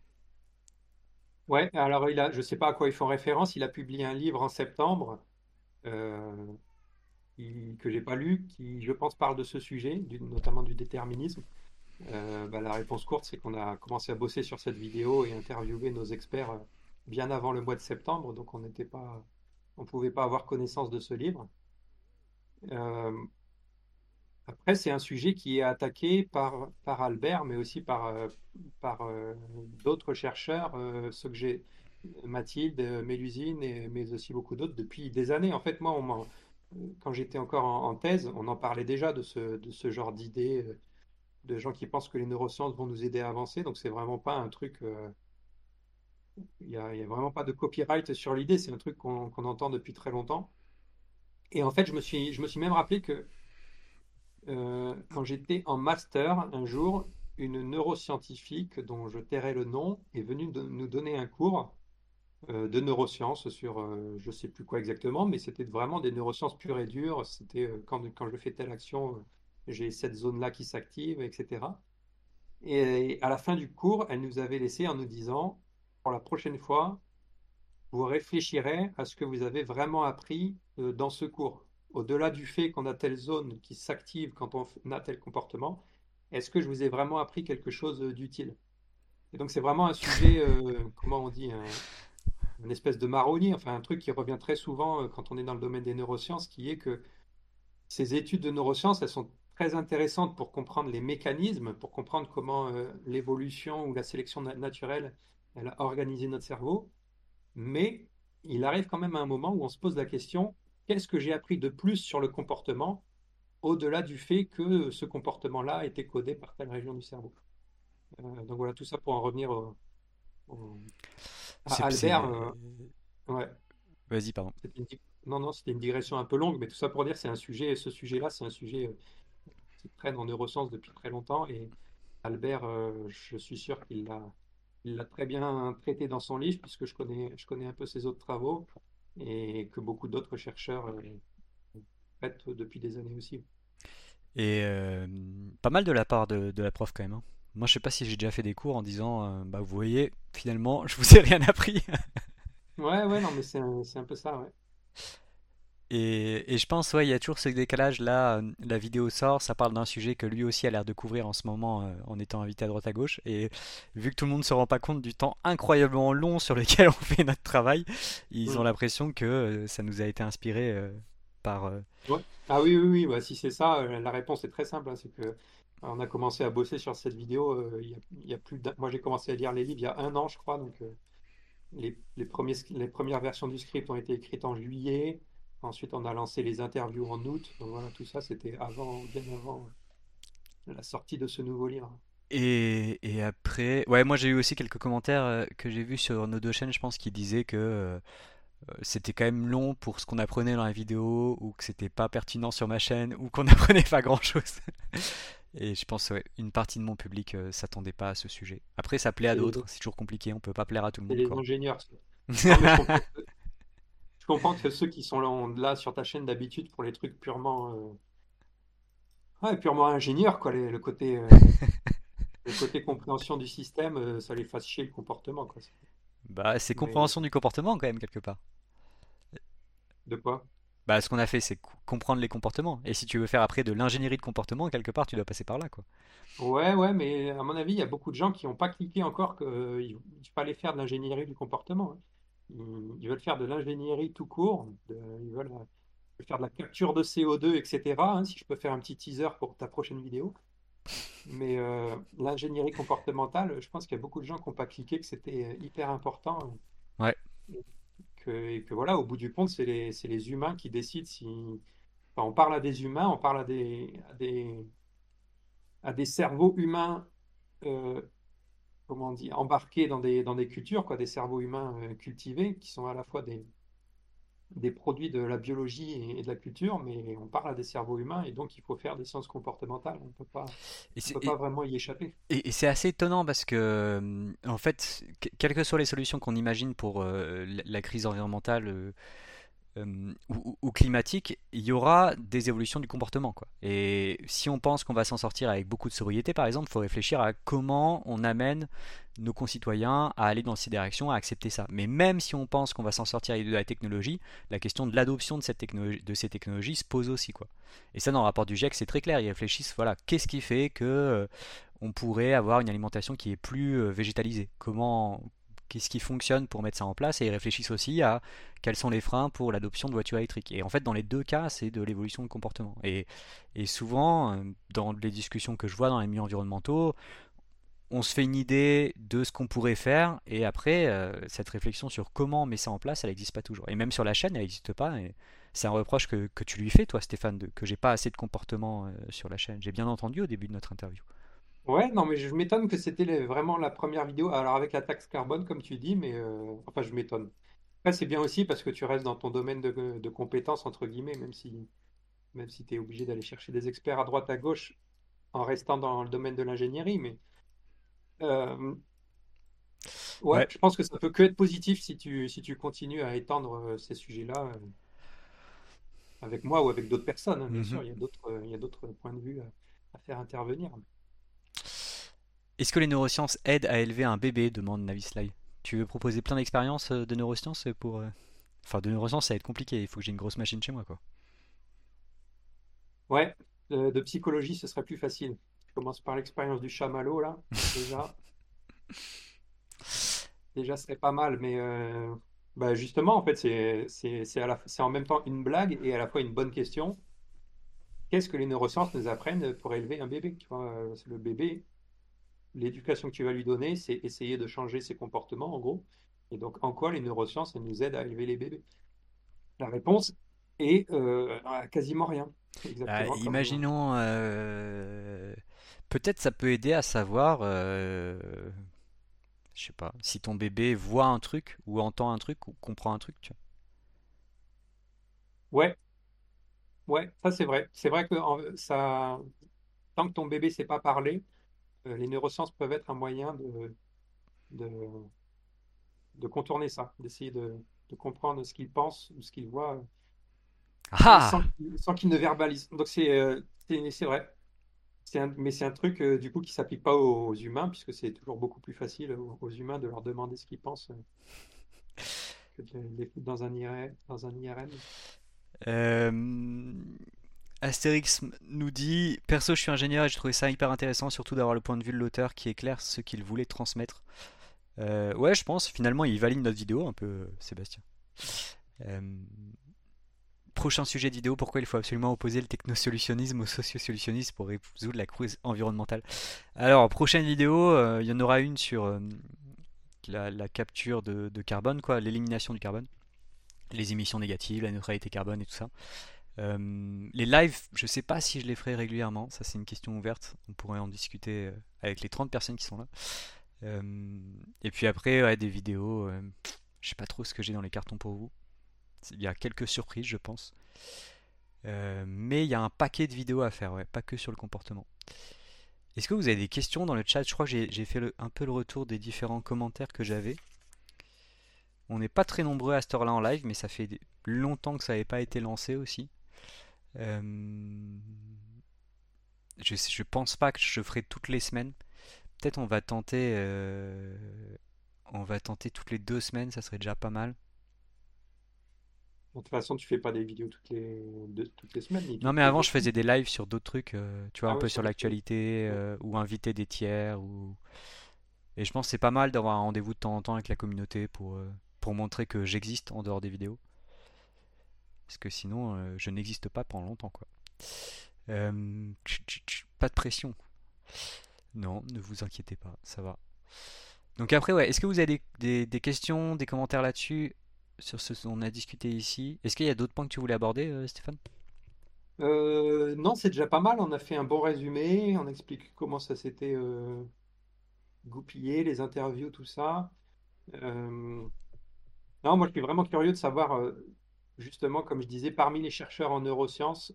Ouais, alors il a, je ne sais pas à quoi ils font référence, il a publié un livre en septembre euh, qui- que j'ai pas lu, qui je pense parle de ce sujet, du- notamment du déterminisme. Euh, bah, la réponse courte, c'est qu'on a commencé à bosser sur cette vidéo et interviewer nos experts euh, bien avant le mois de septembre, donc on n'était pas, on pouvait pas avoir connaissance de ce livre. Euh, Après, c'est un sujet qui est attaqué par, par Albert, mais aussi par, euh, par euh, d'autres chercheurs, euh, ceux que j'ai, Mathilde, euh, Mélusine, et, mais aussi beaucoup d'autres, depuis des années. En fait, moi, on m'en- euh, quand j'étais encore en, en thèse, on en parlait déjà de ce, de ce genre d'idées, euh, de gens qui pensent que les neurosciences vont nous aider à avancer. Donc, c'est vraiment pas un truc, euh, il n'y a, il y a vraiment pas de copyright sur l'idée, c'est un truc qu'on qu'on entend depuis très longtemps. Et en fait, je me suis, je me suis même rappelé que Euh, quand j'étais en master, un jour, une neuroscientifique dont je tairai le nom est venue de- nous donner un cours euh, de neurosciences sur euh, je ne sais plus quoi exactement, mais c'était vraiment des neurosciences pures et dures. C'était euh, quand, quand je fais telle action, euh, j'ai cette zone-là qui s'active, et cetera. Et à la fin du cours, elle nous avait laissé en nous disant, pour la prochaine fois, vous réfléchirez à ce que vous avez vraiment appris euh, dans ce cours. Au-delà du fait qu'on a telle zone qui s'active quand on a tel comportement, est-ce que je vous ai vraiment appris quelque chose euh, d'utile? Et donc c'est vraiment un sujet, euh, comment on dit, un, une espèce de marronnier, enfin un truc qui revient très souvent euh, quand on est dans le domaine des neurosciences, qui est que ces études de neurosciences, elles sont très intéressante pour comprendre les mécanismes, pour comprendre comment euh, l'évolution ou la sélection na- naturelle, elle a organisé notre cerveau. Mais il arrive quand même à un moment où on se pose la question, qu'est-ce que j'ai appris de plus sur le comportement, au-delà du fait que ce comportement-là a été codé par telle région du cerveau. Euh, donc voilà, tout ça pour en revenir au- au- à C'est, Albert. c'est... euh, ouais, Vas-y, pardon. c'était une dig- non, non, c'était une digression un peu longue, mais tout ça pour dire, c'est un sujet, ce sujet-là, c'est un sujet euh, qui traîne en neurosciences depuis très longtemps. Et Albert, euh, je suis sûr qu'il l'a, il l'a très bien traité dans son livre, puisque je connais, je connais un peu ses autres travaux, et que beaucoup d'autres chercheurs euh, traitent depuis des années aussi. Et euh, pas mal de la part de, de la prof quand même, hein. Moi, je sais pas si j'ai déjà fait des cours en disant, euh, bah vous voyez, finalement, je vous ai rien appris. Ouais, ouais, non, mais c'est un, c'est un peu ça, ouais. Et, et je pense, ouais, il y a toujours ce décalage là. euh, La vidéo sort, ça parle d'un sujet que lui aussi a l'air de couvrir en ce moment euh, en étant invité à droite à gauche. Et vu que tout le monde ne se rend pas compte du temps incroyablement long sur lequel on fait notre travail, ils ont Mm. l'impression que euh, ça nous a été inspiré euh, par. euh, Ouais. Ah oui, oui, oui, bah, si c'est ça, euh, la réponse est très simple, hein, c'est que euh, on a commencé à bosser sur cette vidéo, euh, il y a, il y a plus d'un- moi j'ai commencé à lire les livres il y a un an, je crois, donc euh, les, les premiers, les premières versions du script ont été écrites en juillet, ensuite on a lancé les interviews en août, donc voilà, tout ça c'était avant, bien avant euh, la sortie de ce nouveau livre. Et, et après, ouais, moi j'ai eu aussi quelques commentaires euh, que j'ai vus sur nos deux chaînes, je pense, qui disaient que euh, c'était quand même long pour ce qu'on apprenait dans la vidéo, ou que c'était pas pertinent sur ma chaîne, ou qu'on apprenait pas grand-chose. Et je pense, ouais, une partie de mon public euh, s'attendait pas à ce sujet. Après, ça plaît à C'est les, d'autres, c'est toujours compliqué, on peut pas plaire à tout le c'est monde, les quoi. ingénieurs, ça. Non, mais je comprends, que- je comprends que ceux qui sont là, là sur ta chaîne d'habitude pour les trucs purement, euh, ouais, purement ingénieurs, quoi, les- le côté, euh, le côté compréhension du système, euh, ça les fasse chier le comportement, quoi. Bah, c'est Mais compréhension du comportement quand même, quelque part. de quoi? Bah, ce qu'on a fait, c'est co- comprendre les comportements. Et si tu veux faire après de l'ingénierie de comportement, quelque part, tu dois passer par là, quoi. Ouais, ouais, mais à mon avis, il y a beaucoup de gens qui n'ont pas cliqué encore qu'il fallait faire de l'ingénierie du comportement, hein. Ils, ils veulent faire de l'ingénierie tout court, de- ils veulent euh, faire de la capture de C O deux, et cetera, hein, si je peux faire un petit teaser pour ta prochaine vidéo. Mais euh, l'ingénierie comportementale, je pense qu'il y a beaucoup de gens qui n'ont pas cliqué, que c'était euh, hyper important. Ouais. Et que, et que voilà, au bout du compte, c'est les, c'est les humains qui décident si. Enfin, on parle à des humains, on parle à des, à des, à des cerveaux humains, euh, comment on dit, embarqués dans des, dans des cultures, quoi, des cerveaux humains euh, cultivés, qui sont à la fois des, des produits de la biologie et, et de la culture, mais on parle à des cerveaux humains, et donc il faut faire des sciences comportementales. On peut pas, Et on c'est peut pas et- vraiment y échapper. et- et c'est assez étonnant parce que, euh, en fait, que- quelles que soient les solutions qu'on imagine pour euh, la la crise environnementale, euh, euh, ou, ou climatique, il y aura des évolutions du comportement, quoi. Et si on pense qu'on va s'en sortir avec beaucoup de sobriété, par exemple, il faut réfléchir à comment on amène nos concitoyens à aller dans ces directions, à accepter ça. Mais même si on pense qu'on va s'en sortir avec de la technologie, la question de l'adoption de, cette technologie, de ces technologies se pose aussi, quoi. Et ça, dans le rapport du GIEC, c'est très clair. Ils réfléchissent, voilà, qu'est-ce qui fait que euh, on pourrait avoir une alimentation qui est plus euh, végétalisée? Comment, qu'est-ce qui fonctionne pour mettre ça en place? Et ils réfléchissent aussi à quels sont les freins pour l'adoption de voitures électriques. Et en fait, dans les deux cas, c'est de l'évolution de comportement. Et, et souvent, euh, dans les discussions que je vois dans les milieux environnementaux, on se fait une idée de ce qu'on pourrait faire, et après, euh, cette réflexion sur comment on met ça en place, elle n'existe pas toujours. Et même sur la chaîne, elle n'existe pas. Et c'est un reproche que, que tu lui fais, toi, Stéphane, de, que j'ai pas assez de comportement euh, sur la chaîne. J'ai bien entendu au début de notre interview. Ouais, non, mais je m'étonne que c'était les- vraiment la première vidéo. Alors avec la taxe carbone, comme tu dis, mais euh, enfin, je m'étonne. Après, c'est bien aussi parce que tu restes dans ton domaine de, de compétences, entre guillemets, même si, même si tu es obligé d'aller chercher des experts à droite, à gauche, en restant dans le domaine de l'ingénierie. Mais euh, ouais, Ouais. je pense que ça peut que être positif si tu, si tu continues à étendre euh, ces sujets-là euh, avec moi ou avec d'autres personnes, hein, bien sûr. Mhm. Il y a d'autres, euh, il y a d'autres points de vue à, à faire intervenir. Est-ce que les neurosciences aident à élever un bébé demande Navislay. Tu veux proposer plein d'expériences euh, de neurosciences pour. euh, Enfin, de neurosciences, ça va être compliqué. Il faut que j'ai une grosse machine chez moi, quoi. Ouais, de, de psychologie, ce serait plus facile. Je commence par l'expérience du chamallow, là. Déjà, déjà, ce serait pas mal. Mais euh, bah, justement, en fait, c'est, c'est, c'est à la, c'est en même temps une blague et à la fois une bonne question. qu'est-ce que les neurosciences nous apprennent pour élever un bébé? Tu vois, euh, le bébé, l'éducation que tu vas lui donner, c'est essayer de changer ses comportements, en gros. Et donc, en quoi les neurosciences, elles nous aident à élever les bébés? La réponse est euh, à quasiment rien. Ah, Exactement comme. euh, imaginons, euh, peut-être ça peut aider à savoir, euh, je sais pas, si ton bébé voit un truc ou entend un truc ou comprend un truc, tu Ouais, ouais, ça c'est vrai. C'est vrai que en- ça, tant que ton bébé ne sait pas parler, euh, les neurosciences peuvent être un moyen de, de, de contourner ça, d'essayer de, de comprendre ce qu'il pense ou ce qu'il voit euh, sans, vois. qu'il- sans qu'il ne verbalise. Donc c'est euh, c'est c'est vrai. C'est un- mais c'est un truc euh, du coup qui s'applique pas aux, aux humains, puisque c'est toujours beaucoup plus facile aux, aux humains de leur demander ce qu'ils pensent euh, que de les les foutre dans un I R M, dans un I R M. Euh, Astérix nous dit: Perso, je suis ingénieur et j'ai trouvé ça hyper intéressant, surtout d'avoir le point de vue de l'auteur qui éclaire ce qu'il voulait transmettre. Euh, ouais, je pense, finalement, il valide notre vidéo un peu, Sébastien. Euh, Prochain sujet de vidéo: pourquoi il faut absolument opposer le technosolutionnisme au socio-solutionnisme pour résoudre la crise environnementale. Alors, prochaine vidéo, euh, il y en aura une sur euh, la, la capture de, de carbone, quoi, l'élimination du carbone, les émissions négatives, la neutralité carbone et tout ça. Euh, les lives, je sais pas si je les ferai régulièrement, ça c'est une question ouverte, on pourrait en discuter euh, avec les trente personnes qui sont là. Euh, et puis après, ouais, des vidéos, euh, je sais pas trop ce que j'ai dans les cartons pour vous. Il y a quelques surprises, je pense. Euh, mais il y a un paquet de vidéos à faire, ouais, pas que sur le comportement. Est-ce que vous avez des questions dans le chat? Je crois que j'ai j'ai fait le- un peu le retour des différents commentaires que j'avais. On n'est pas très nombreux à cette heure-là en live, mais ça fait longtemps que ça n'avait pas été lancé aussi. Euh, je, je pense pas que je ferai toutes les semaines. Peut-être on va tenter, euh, on va tenter toutes les deux semaines, ça serait déjà pas mal. De toute façon, tu fais pas des vidéos toutes les, deux- toutes les semaines ni Non, toutes mais les avant deux je semaines. faisais des lives sur d'autres trucs, euh, tu vois, un Ah ouais, peu sur sur l'actualité. l'actualité, Ouais. euh, ou inviter des tiers, ou et je pense que c'est pas mal d'avoir un rendez-vous de temps en temps avec la communauté pour, euh, pour montrer que j'existe en dehors des vidéos. Parce que sinon, euh, je n'existe pas pendant longtemps, quoi. Euh, tch, tch, tch, pas de pression. Non, ne vous inquiétez pas, ça va. Donc après, ouais, est-ce que vous avez des, des- des questions, des commentaires là-dessus, sur ce qu'on a discuté ici? Est-ce qu'il y a d'autres points que tu voulais aborder, euh, Stéphane? Euh, non, c'est déjà pas mal. On a fait un bon résumé. On explique comment ça s'était euh, goupillé, les interviews, tout ça. Euh, non, moi, je suis vraiment curieux de savoir, euh, justement, comme je disais, parmi les chercheurs en neurosciences,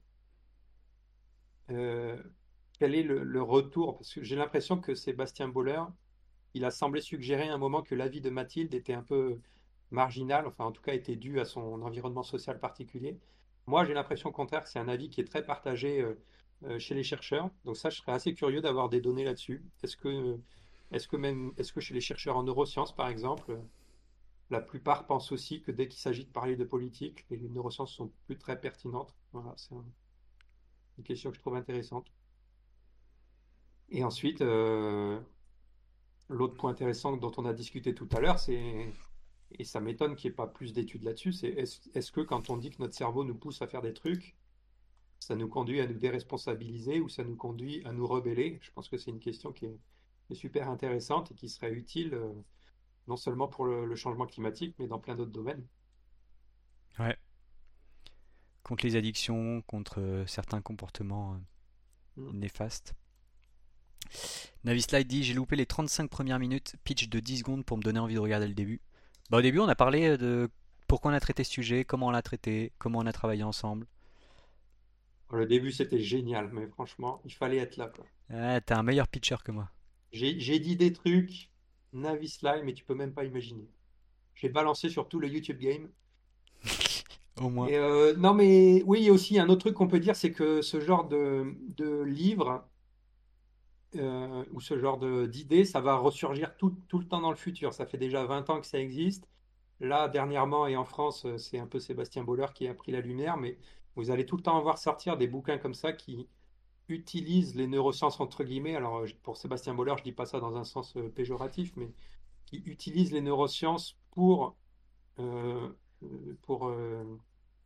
euh, quel est le, le retour? Parce que j'ai l'impression que Sébastien Boller, il a semblé suggérer à un moment que l'avis de Mathilde était un peu marginal, enfin en tout cas était dû à son environnement social particulier. Moi, j'ai l'impression au contraire que c'est un avis qui est très partagé euh, euh, chez les chercheurs. Donc ça, je serais assez curieux d'avoir des données là-dessus. Est-ce que, est-ce que même, est-ce que chez les chercheurs en neurosciences, par exemple, la plupart pensent aussi que dès qu'il s'agit de parler de politique, les neurosciences sont plus très pertinentes. Voilà, c'est un- une question que je trouve intéressante. Et ensuite, euh, l'autre point intéressant dont on a discuté tout à l'heure, c'est, et ça m'étonne qu'il n'y ait pas plus d'études là-dessus, c'est est-ce, est-ce que quand on dit que notre cerveau nous pousse à faire des trucs, ça nous conduit à nous déresponsabiliser ou ça nous conduit à nous rebeller? Je pense que c'est une question qui est, qui est super intéressante et qui serait utile euh, non seulement pour le, le changement climatique, mais dans plein d'autres domaines. Ouais. Contre les addictions, contre euh, certains comportements euh, Mm. néfastes. Navislide dit: j'ai loupé les trente-cinq premières minutes, pitch de dix secondes pour me donner envie de regarder le début. Bah, au début, on a parlé euh, de pourquoi on a traité ce sujet, comment on l'a traité, comment on a travaillé ensemble. Le début, c'était génial, mais franchement, il fallait être là, quoi. Ah, t'es un meilleur pitcher que moi. J'ai, j'ai dit des trucs, Navi Slime, mais tu peux même pas imaginer. J'ai balancé sur tout le YouTube Game. Au moins. Et euh, non, mais oui, il y a aussi un autre truc qu'on peut dire, c'est que ce genre de, de livre euh, ou ce genre de- d'idée, ça va ressurgir tout, tout le temps dans le futur. Ça fait déjà vingt ans que ça existe. Là, dernièrement, et en France, euh, c'est un peu Sébastien Boller qui a pris la lumière, mais vous allez tout le temps voir sortir des bouquins comme ça qui utilisent les neurosciences entre guillemets. Alors, euh, pour Sébastien Boller, je dis pas ça dans un sens euh, péjoratif, mais qui utilisent les neurosciences pour, euh, euh, pour euh,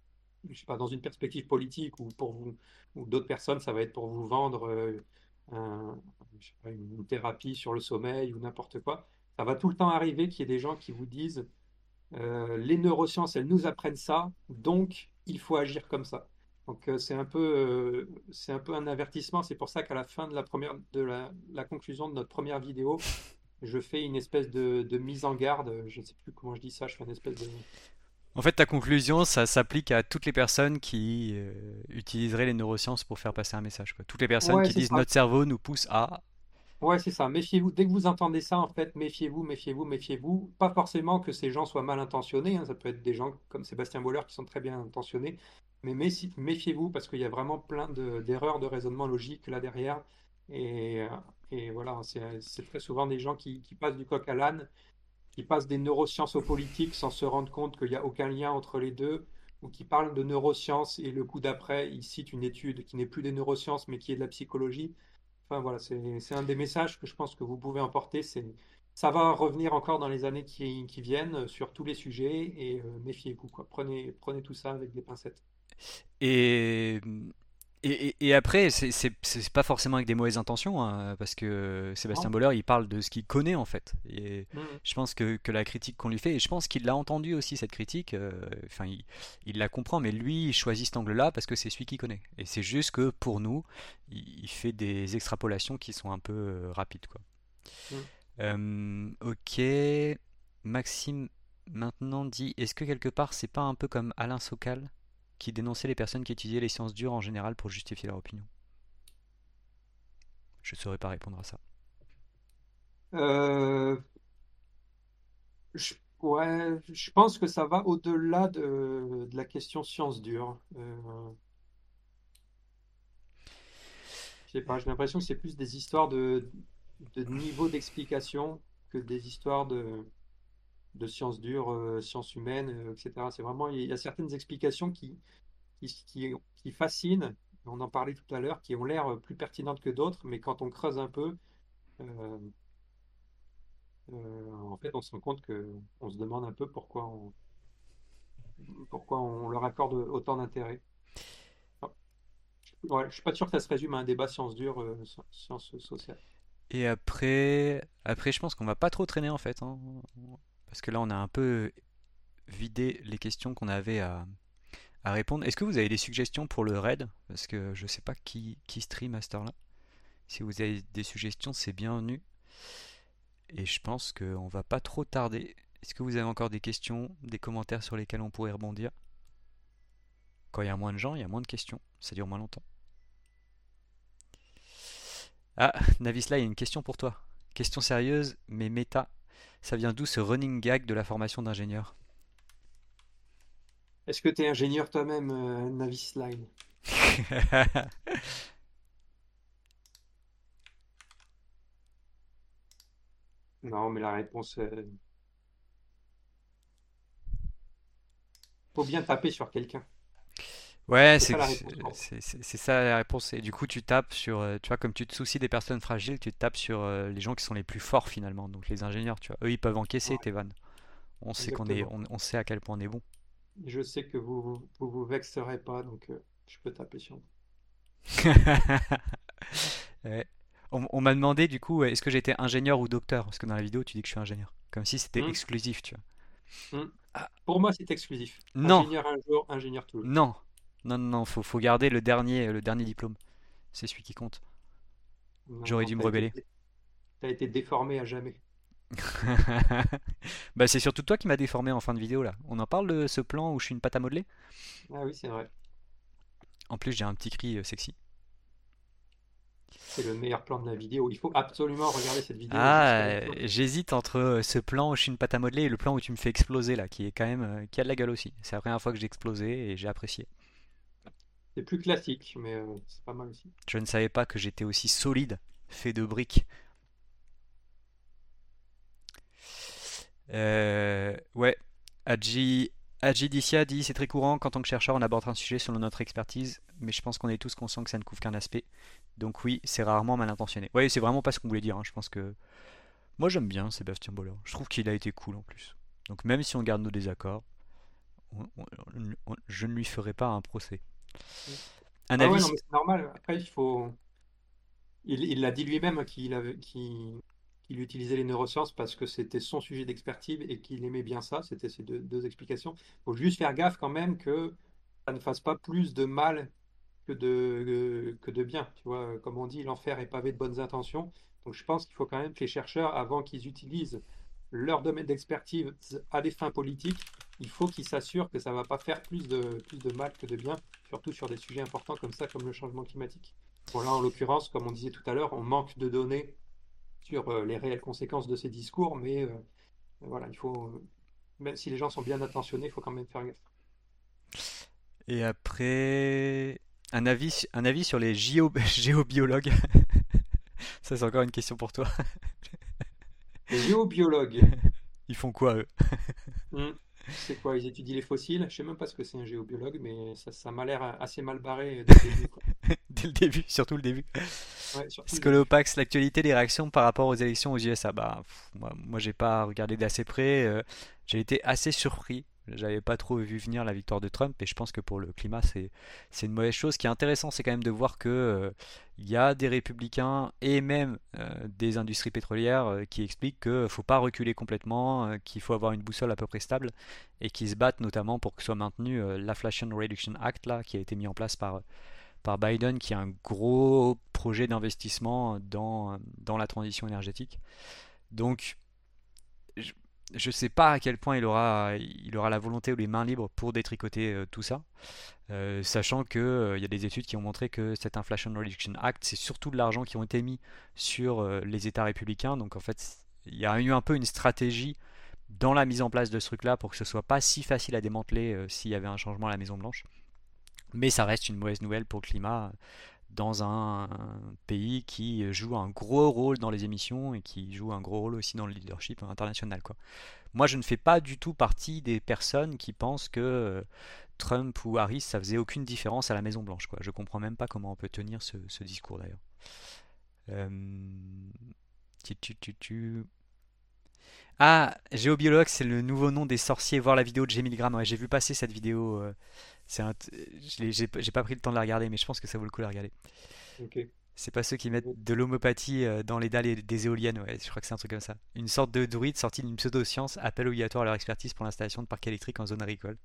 je sais pas, dans une perspective politique ou pour vous, ou d'autres personnes, ça va être pour vous vendre euh, un- je sais pas, une thérapie sur le sommeil ou n'importe quoi. Ça va tout le temps arriver qu'il y ait des gens qui vous disent euh, les neurosciences, elles nous apprennent ça, donc il faut agir comme ça. Donc euh, c'est un peu, euh, c'est un peu un avertissement. C'est pour ça qu'à la fin de la première, de la, la conclusion de notre première vidéo, je fais une espèce de, de mise en garde. Je ne sais plus comment je dis ça. Je fais une espèce de. En fait, ta conclusion, ça s'applique à toutes les personnes qui euh, utiliseraient les neurosciences pour faire passer un message, quoi. Toutes les personnes Ouais, qui c'est disent ça. notre cerveau nous pousse à. Ouais, c'est ça. Méfiez-vous. Dès que vous entendez ça, en fait, méfiez-vous, méfiez-vous, méfiez-vous. Pas forcément que ces gens soient mal intentionnés, hein. Ça peut être des gens comme Sébastien Boller qui sont très bien intentionnés. Mais méfi- méfiez-vous parce qu'il y a vraiment plein de- d'erreurs de raisonnement logique là derrière. Et, euh, et voilà, c'est c'est très souvent des gens qui, qui passent du coq à l'âne, qui passent des neurosciences aux politiques sans se rendre compte qu'il n'y a aucun lien entre les deux, ou qui parlent de neurosciences et le coup d'après, ils citent une étude qui n'est plus des neurosciences mais qui est de la psychologie. Enfin voilà, c'est c'est un des messages que je pense que vous pouvez emporter. C'est ça va revenir encore dans les années qui, qui viennent euh, sur tous les sujets et euh, méfiez-vous quoi. Prenez prenez tout ça avec des pincettes. Et, et, et- et après, c'est c'est- c'est pas forcément avec des mauvaises intentions, hein, parce que Sébastien Non? Boller, il parle de ce qu'il connaît en fait. Et Mhm. je pense que, que la critique qu'on lui fait, et je pense qu'il l'a entendu aussi cette critique, euh, enfin, il, il la comprend, mais lui, il choisit cet angle-là parce que c'est celui qu'il connaît. Et c'est juste que pour nous, il, il fait des extrapolations qui sont un peu euh, rapides, quoi. Mhm. Euh, ok, Maxime maintenant dit, est-ce que quelque part c'est pas un peu comme Alain Sokal qui dénonçait les personnes qui étudiaient les sciences dures en général pour justifier leur opinion? Je saurais pas répondre à ça. Euh, je, ouais, je pense que ça va au-delà de, de la question science dure. Euh, je sais pas, j'ai l'impression que c'est plus des histoires de, de niveau d'explication que des histoires de, de sciences dures, euh, sciences humaines, euh, et cetera. C'est vraiment, il y a certaines explications qui, qui, qui, qui fascinent, on en parlait tout à l'heure, qui ont l'air plus pertinentes que d'autres, mais quand on creuse un peu, euh, euh, en fait, on se rend compte que on se demande un peu pourquoi on, pourquoi on leur accorde autant d'intérêt. Enfin, ouais, je suis pas sûr que ça se résume à un débat sciences dures, euh, sciences sociales. Et après, après je pense qu'on va pas trop traîner en fait, hein, parce que là on a un peu vidé les questions qu'on avait à, à répondre. Est-ce que vous avez des suggestions pour le raid? Parce que je sais pas qui, qui stream à cette heure-là. Si vous avez des suggestions, c'est bienvenu. Et je pense qu'on va pas trop tarder. Est-ce que vous avez encore des questions, des commentaires sur lesquels on pourrait rebondir? Quand il y a moins de gens, il y a moins de questions. Ça dure moins longtemps. Ah, Navisla, il y a une question pour toi. Question sérieuse, mais méta. Ça vient d'où ce running gag de la formation d'ingénieur? Est-ce que tu es ingénieur toi-même, euh, Navis Line? Non, mais la réponse, euh, faut bien taper sur quelqu'un. Ouais, C'est c'est ça la réponse. c'est- c'est- c'est ça la réponse. Et du coup, tu tapes sur, euh, tu vois, comme tu te soucies des personnes fragiles, tu tapes sur euh, les gens qui sont les plus forts finalement. Donc les ingénieurs, tu vois, eux, ils peuvent encaisser Ouais, tes vannes. On sait qu'on est, exactement. on, on sait à quel point on est bon. Je sais que vous vous, vous, vous vexerez pas, donc euh, je peux taper sur vous. Ouais. On, on m'a demandé du coup, est-ce que j'étais ingénieur ou docteur? Parce que dans la vidéo, tu dis que je suis ingénieur. Comme si c'était Hmm, exclusif, tu vois. hmm. Ah, Pour moi, c'est exclusif. non, Ingénieur un jour, ingénieur toujours. non, non, non, faut, faut garder le dernier, le dernier diplôme. C'est celui qui compte. Non, J'aurais non, dû me t'as été, rebeller. t'as été déformé à jamais. Bah, c'est surtout toi qui m'as déformé en fin de vidéo là. On en parle de ce plan où je suis une pâte à modeler? Ah oui, c'est vrai. En plus, j'ai un petit cri euh, sexy. C'est le meilleur plan de la vidéo. Il faut absolument regarder cette vidéo jusqu'à Ah, la euh, fin. j'hésite entre euh, ce plan où je suis une pâte à modeler et le plan où tu me fais exploser là, qui est quand même, euh, qui a de la gueule aussi. C'est la première fois que j'ai explosé et j'ai apprécié. C'est plus classique, mais euh, c'est pas mal aussi. Je ne savais pas que j'étais aussi solide, fait de briques. Euh, ouais, Adji, Adji Dicia dit c'est très courant qu'en tant que chercheur on aborde un sujet selon notre expertise, mais je pense qu'on est tous conscients que ça ne couvre qu'un aspect. Donc oui, c'est rarement mal intentionné. Ouais, c'est vraiment pas ce qu'on voulait dire, hein. Je pense que moi j'aime bien Sébastien Boller. Je trouve qu'il a été cool en plus. Donc même si on garde nos désaccords, on- on- on- je ne lui ferai pas un procès. Mm. Un Ah ouais, non, avis? mais c'est normal. Après, il faut. Il, il l'a dit lui-même hein, qu'il avait, qu'il, qu'il utilisait les neurosciences parce que c'était son sujet d'expertise et qu'il aimait bien ça. C'était ces deux, deux explications. Il faut juste faire gaffe quand même que ça ne fasse pas plus de mal que de, que de bien. Tu vois, comme on dit, l'enfer est pavé de bonnes intentions. Donc je pense qu'il faut quand même que les chercheurs, avant qu'ils utilisent leur domaine d'expertise à des fins politiques, il faut qu'ils s'assurent que ça ne va pas faire plus de, plus de mal que de bien, surtout sur des sujets importants comme ça, comme le changement climatique. Bon, là, en l'occurrence, comme on disait tout à l'heure, on manque de données sur euh, les réelles conséquences de ces discours, mais euh, voilà, il faut, euh, même si les gens sont bien intentionnés, il faut quand même faire gaffe. Et après, un avis, un avis sur les géo- géobiologues. Ça, c'est encore une question pour toi. Les géobiologues, Ils font quoi, eux? hmm, c'est quoi? Ils étudient les fossiles? Je sais même pas ce que c'est un géobiologue, mais ça, ça m'a l'air assez mal barré dès le début, quoi. Dès le début, surtout le début. Ouais, surtout le début. Scolopax, l'actualité des réactions par rapport aux élections aux U S A. Bah, pff, moi, moi j'ai pas regardé d'assez près. euh, j'ai été assez surpris. J'avais pas trop vu venir la victoire de Trump et je pense que pour le climat, c'est c'est une mauvaise chose. Ce qui est intéressant, c'est quand même de voir que euh, il y a des républicains et même euh, des industries pétrolières euh, qui expliquent qu'il faut pas reculer complètement, euh, qu'il faut avoir une boussole à peu près stable et qui se battent notamment pour que soit maintenu euh, l'Inflation Reduction Act là, qui a été mis en place par par Biden, qui a un gros projet d'investissement dans, dans la transition énergétique. Donc, je ne sais pas à quel point il aura, il aura la volonté ou les mains libres pour détricoter euh, tout ça, euh, sachant qu'il euh, y a des études qui ont montré que cet Inflation Reduction Act, c'est surtout de l'argent qui ont été mis sur euh, les États républicains. Donc en fait, il y a eu un peu une stratégie dans la mise en place de ce truc-là pour que ce soit pas si facile à démanteler euh, s'il y avait un changement à la Maison Blanche. Mais ça reste une mauvaise nouvelle pour le climat dans un pays qui joue un gros rôle dans les émissions et qui joue un gros rôle aussi dans le leadership international, quoi. Moi, je ne fais pas du tout partie des personnes qui pensent que euh, Trump ou Harris, ça faisait aucune différence à la Maison Blanche, quoi. Je comprends même pas comment on peut tenir ce, ce discours d'ailleurs. Euh, tu, tu, tu, tu... Ah, Géobiologue, c'est le nouveau nom des sorciers. Voir la vidéo de G Milgram. Ouais, j'ai vu passer cette vidéo. euh, c'est un t- je l'ai- J'ai j'ai pas pris le temps de la regarder, mais je pense que ça vaut le coup de la regarder. Ok. C'est pas ceux qui mettent de l'homéopathie euh, dans les dalles et des éoliennes, ouais, je crois que c'est un truc comme ça. Une sorte de druide sorti d'une pseudo-science appelle obligatoire à leur expertise pour l'installation de parcs électriques en zone agricole.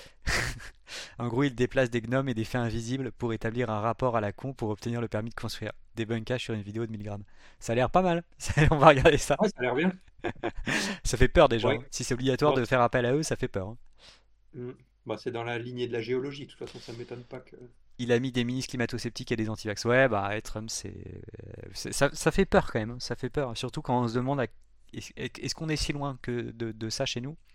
En gros, ils déplacent des gnomes et des faits invisibles pour établir un rapport à la con pour obtenir le permis de construire. Débunkage sur une vidéo de mille grammes. Ça a l'air pas mal, on va regarder ça. Ouais, ça a l'air bien. Ça fait peur déjà, hein. Ouais. Si c'est obligatoire Bon, de faire appel à eux, ça fait peur, hein. hmm. Bah, c'est dans la lignée de la géologie. De toute façon, ça ne m'étonne pas que. Il a mis des ministres climato-sceptiques et des antivax. Ouais, bah, Trump, c'est, c'est- ça, ça fait peur quand même, hein. Ça fait peur, surtout quand on se demande à- est-ce est-ce qu'on est si loin que de, de ça chez nous?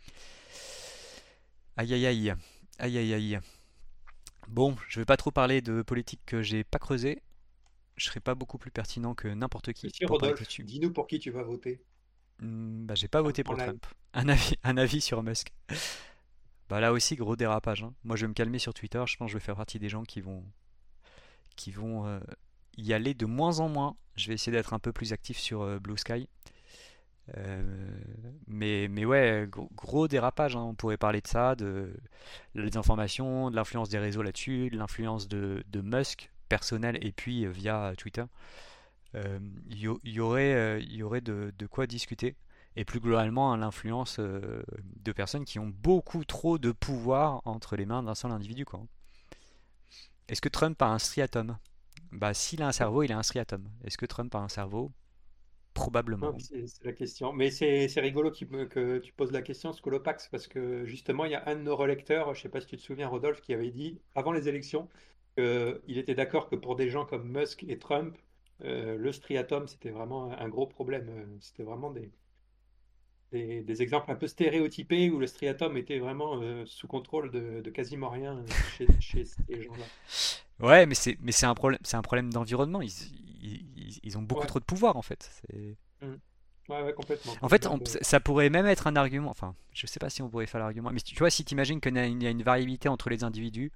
Aïe aïe aïe. Aïe aïe aïe. Bon, je vais pas trop parler de politique que j'ai pas creusé. Je serai pas beaucoup plus pertinent que n'importe qui Monsieur pour parler de Rodolphe, là-dessus. dis-nous pour qui tu vas voter Hmm, bah, j'ai pas en, voté en pour live. Trump. Un avis, un avis sur Musk. Bah là aussi, gros dérapage, hein. Moi, je vais me calmer sur Twitter. Je pense que je vais faire partie des gens qui vont, qui vont euh, y aller de moins en moins. Je vais essayer d'être un peu plus actif sur euh, Blue Sky. Euh, mais, mais ouais, gros, gros dérapage, hein. On pourrait parler de ça, de la désinformation, de l'influence des réseaux là-dessus, de l'influence de, de Musk personnel et puis euh, via Twitter. Euh, Il y, y aurait, euh, y aurait de, de quoi discuter. Et plus globalement, hein, l'influence euh, de personnes qui ont beaucoup trop de pouvoir entre les mains d'un seul individu, quoi. Est-ce que Trump a un striatum? Bah, s'il a un cerveau, il a un striatum. Est-ce que Trump a un cerveau? Non, Probablement. mais C'est c'est la question. Mais c'est c'est rigolo qu'il me- que tu poses la question, Scolopax, parce que justement, il y a un de nos relecteurs, je ne sais pas si tu te souviens, Rodolphe, qui avait dit, avant les élections, qu'il était d'accord que pour des gens comme Musk et Trump, euh, le striatum, c'était vraiment un, un gros problème. Euh, C'était vraiment des, des, des exemples un peu stéréotypés où le striatum était vraiment euh, sous contrôle de, de quasiment rien euh, chez, chez ces gens-là. Ouais, mais c'est mais c'est un problème, c'est un problème d'environnement. Ils, ils, ils ont beaucoup Ouais. trop de pouvoir en fait. C'est- Mm. Ouais, ouais, complètement. En Comme fait, plein on- de... ça pourrait même être un argument. Enfin, je sais pas si on pourrait faire l'argument. Mais tu vois, si tu imagines qu'il y a une il y a une variabilité entre les individus,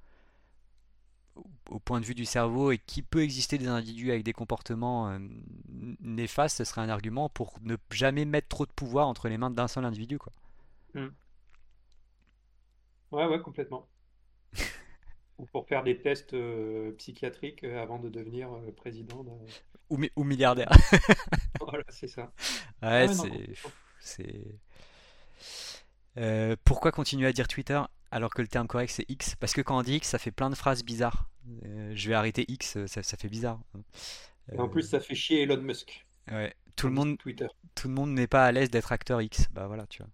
au point de vue du cerveau, et qu'il peut exister des individus avec des comportements euh, néfastes, ce serait un argument pour ne jamais mettre trop de pouvoir entre les mains d'un seul individu, quoi. Mm. Ouais, ouais, complètement. Ou pour faire des tests euh, psychiatriques euh, avant de devenir euh, président d'un. Ou, mi- ou milliardaire. d'un- Voilà, c'est ça. Ah Ouais, ouais, non, c'est. complètement. C'est. Euh, pourquoi continuer à dire Twitter alors que le terme correct c'est X? Parce que quand on dit X, ça fait plein de phrases bizarres. Euh, je vais arrêter X, ça, ça fait bizarre. Et en Euh, plus, ça fait chier Elon Musk. ouais. Tout On le dit monde, Twitter. tout le monde n'est pas à l'aise d'être acteur X. Bah voilà, tu vois.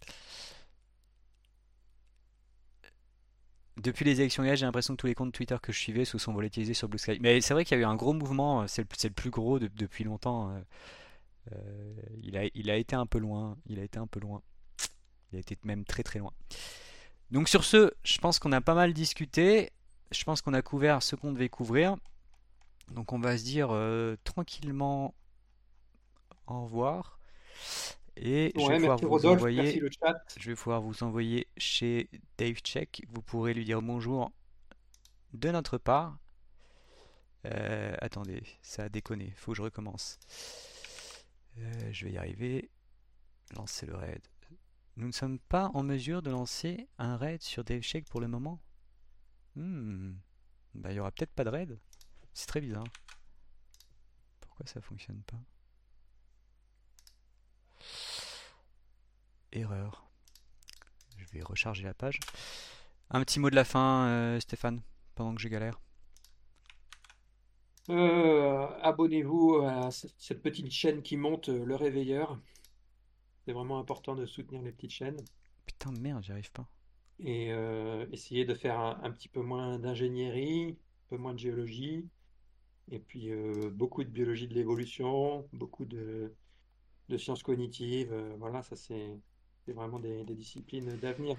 Depuis les élections hier, j'ai l'impression que tous les comptes Twitter que je suivais se sont volatilisés sur Blue Sky. Mais c'est vrai qu'il y a eu un gros mouvement, euh, c'est le, c'est le plus gros de- depuis longtemps. euh, euh, il a, il a été un peu loin, il a été un peu loin. Il a été même très très loin. Donc sur ce, je pense qu'on a pas mal discuté. Je pense qu'on a couvert ce qu'on devait couvrir. Donc on va se dire euh, tranquillement au revoir. Et je vais Ouais, pouvoir merci vous Rodolphe, merci envoyer, le chat. je vais pouvoir vous envoyer chez Dave Check. Vous pourrez lui dire bonjour de notre part. Euh, attendez, ça a déconné, faut que je recommence. Euh, je vais y arriver. Lancer le raid. Nous ne sommes pas en mesure de lancer un raid sur Dave Check pour le moment. Hmm. Bah, il y aura peut-être pas de raid. C'est très bizarre. Pourquoi ça fonctionne pas? Erreur. Je vais recharger la page. Un petit mot de la fin, euh, Stéphane, pendant que je galère. Euh, abonnez-vous à c- cette petite chaîne qui monte, euh, Le Réveilleur. C'est vraiment important de soutenir les petites chaînes Putain de merde, j'y arrive pas. et euh, essayez de faire un, un petit peu moins d'ingénierie, un peu moins de géologie, et puis euh, beaucoup de biologie de l'évolution, beaucoup de, de sciences cognitives. Euh, voilà, ça c'est c'est vraiment des, des disciplines d'avenir.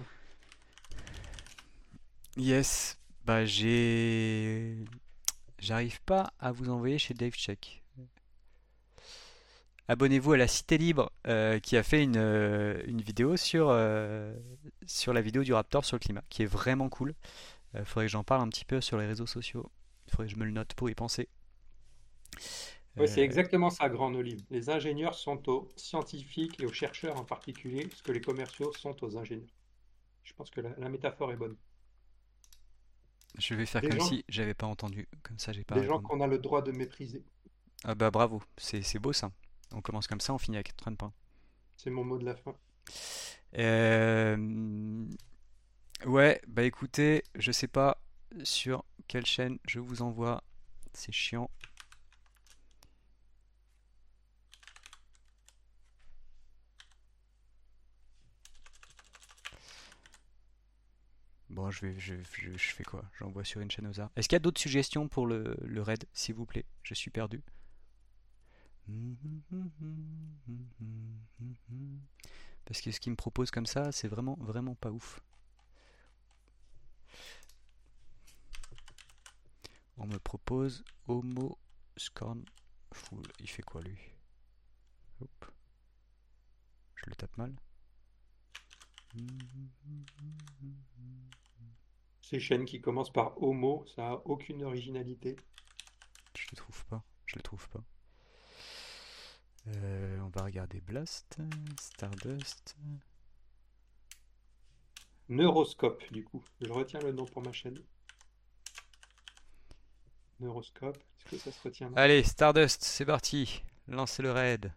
Yes, bah j'ai... J'arrive pas à vous envoyer chez Dave Check. Abonnez-vous à la Cité Libre euh, qui a fait une, euh, une vidéo sur, euh, sur la vidéo du Raptor sur le climat, qui est vraiment cool. Il euh, faudrait que j'en parle un petit peu sur les réseaux sociaux. Il faudrait que je me le note pour y penser. Oui, c'est Euh, exactement ça, Grand Olive. Les ingénieurs sont aux scientifiques et aux chercheurs en particulier, ce que les commerciaux sont aux ingénieurs. Je pense que la, la métaphore est bonne. je vais faire Des comme gens, si j'avais pas entendu, comme ça j'ai pas à des gens répondre. qu'on a le droit de mépriser. Ah bah bravo, c'est c'est beau ça. On commence comme ça, on finit avec trente points. C'est mon mot de la fin. Euh, Ouais, bah écoutez, je sais pas sur quelle chaîne je vous envoie. C'est chiant. Bon, je vais, je, je, je fais quoi? J'envoie sur une chaîne aux arts. Est-ce qu'il y a d'autres suggestions pour le, le raid, s'il vous plaît? Je suis perdu. Parce que ce qu'il me propose comme ça, c'est vraiment, vraiment pas ouf. On me propose Homo Scorn Full. Il fait quoi lui? Hop. Je le tape mal. Ces chaînes qui commencent par homo, ça a aucune originalité. Je le trouve pas. Je le trouve pas. Euh, on va regarder Blast, Stardust. Neuroscope, du coup. Je retiens le nom pour ma chaîne. Neuroscope, est-ce que ça se retiendra? Allez, Stardust, c'est parti. Lancez le raid.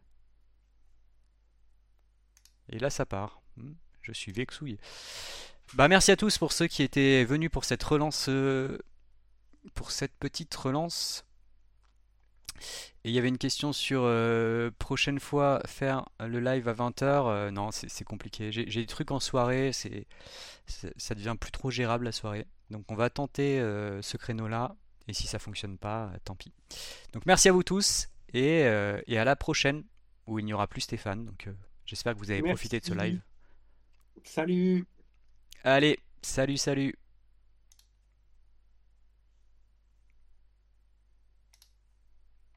Et là, ça part. Hmm, Je suis vexouille. Bah, merci à tous pour ceux qui étaient venus pour cette relance, euh, pour cette petite relance. Et il y avait une question sur euh, prochaine fois faire le live à vingt heures. Non, c'est c'est compliqué. J'ai j'ai des trucs en soirée, c'est c'est- ça devient plus trop gérable la soirée. Donc on va tenter euh, ce créneau-là. Et si ça fonctionne pas, euh, tant pis. Donc merci à vous tous et, euh, et à la prochaine où il n'y aura plus Stéphane. Donc euh, j'espère que vous avez profité de ce live. Merci. Salut! Allez, salut, salut.